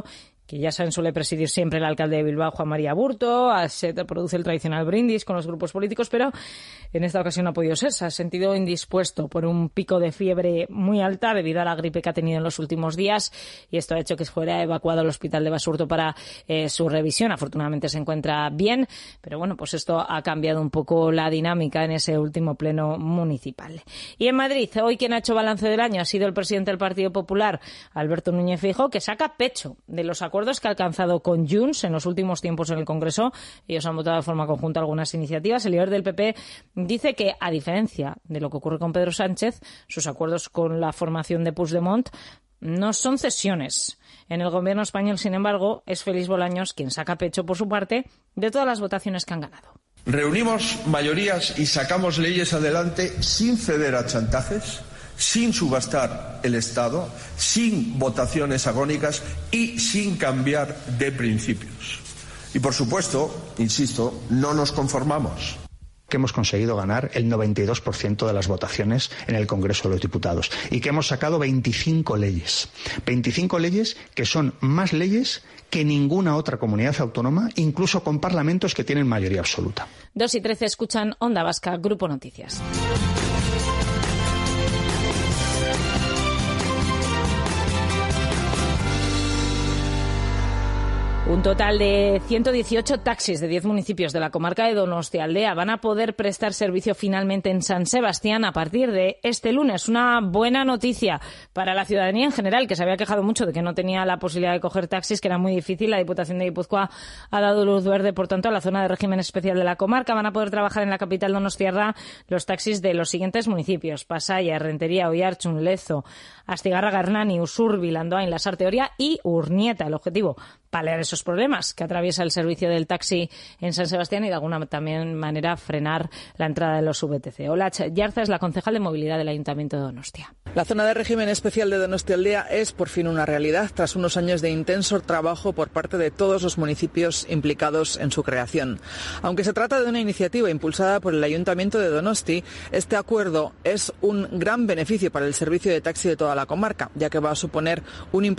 [SPEAKER 10] que ya saben suele presidir siempre el alcalde de Bilbao, Juan María Burto. Se produce el tradicional brindis con los grupos políticos, pero en esta ocasión no ha podido ser. Se ha sentido indispuesto por un pico de fiebre muy alta debido a la gripe que ha tenido en los últimos días, y esto ha hecho que fuera evacuado al hospital de Basurto para su revisión. Afortunadamente se encuentra bien, pero bueno, pues esto ha cambiado un poco la dinámica en ese último pleno municipal. Y en Madrid, hoy quien ha hecho balance del año ha sido el presidente del Partido Popular, Alberto Núñez Feijóo, que saca pecho de los acuerdos que ha alcanzado con Junts en los últimos tiempos en el Congreso. Ellos han votado de forma conjunta algunas iniciativas. El líder del PP dice que, a diferencia de lo que ocurre con Pedro Sánchez, sus acuerdos con la formación de Puigdemont no son cesiones. En el gobierno español, sin embargo, es Félix Bolaños quien saca pecho, por su parte, de todas las votaciones que han ganado.
[SPEAKER 18] Reunimos mayorías y sacamos leyes adelante sin ceder a chantajes, sin subastar el Estado, sin votaciones agónicas y sin cambiar de principios. Y, por supuesto, insisto, no nos conformamos.
[SPEAKER 19] Que hemos conseguido ganar el 92% de las votaciones en el Congreso de los Diputados y que hemos sacado 25 leyes. 25 leyes que son más leyes que ninguna otra comunidad autónoma, incluso con parlamentos que tienen mayoría absoluta.
[SPEAKER 10] 2:13 escuchan Onda Vasca, Grupo Noticias. Un total de 118 taxis de 10 municipios de la comarca de Donostialdea van a poder prestar servicio finalmente en San Sebastián a partir de este lunes. Una buena noticia para la ciudadanía en general, que se había quejado mucho de que no tenía la posibilidad de coger taxis, que era muy difícil. La Diputación de Guipúzcoa ha dado luz verde, por tanto, a la zona de régimen especial de la comarca. Van a poder trabajar en la capital donostiarra los taxis de los siguientes municipios: Pasaia, Rentería, Oiartzun, Lezo, Astigarraga, Hernani, Usurbil, Andoain, Lasarte, Oria y Urnieta. El objetivo, paliar esos problemas que atraviesa el servicio del taxi en San Sebastián y de alguna también manera frenar la entrada de los VTC. Olach Yarza es la concejal de movilidad del Ayuntamiento de Donostia.
[SPEAKER 20] La zona de régimen especial de Donostialdea es por fin una realidad tras unos años de intenso trabajo por parte de todos los municipios implicados en su creación. Aunque se trata de una iniciativa impulsada por el Ayuntamiento de Donosti, este acuerdo es un gran beneficio para el servicio de taxi de toda la comarca, ya que va a suponer un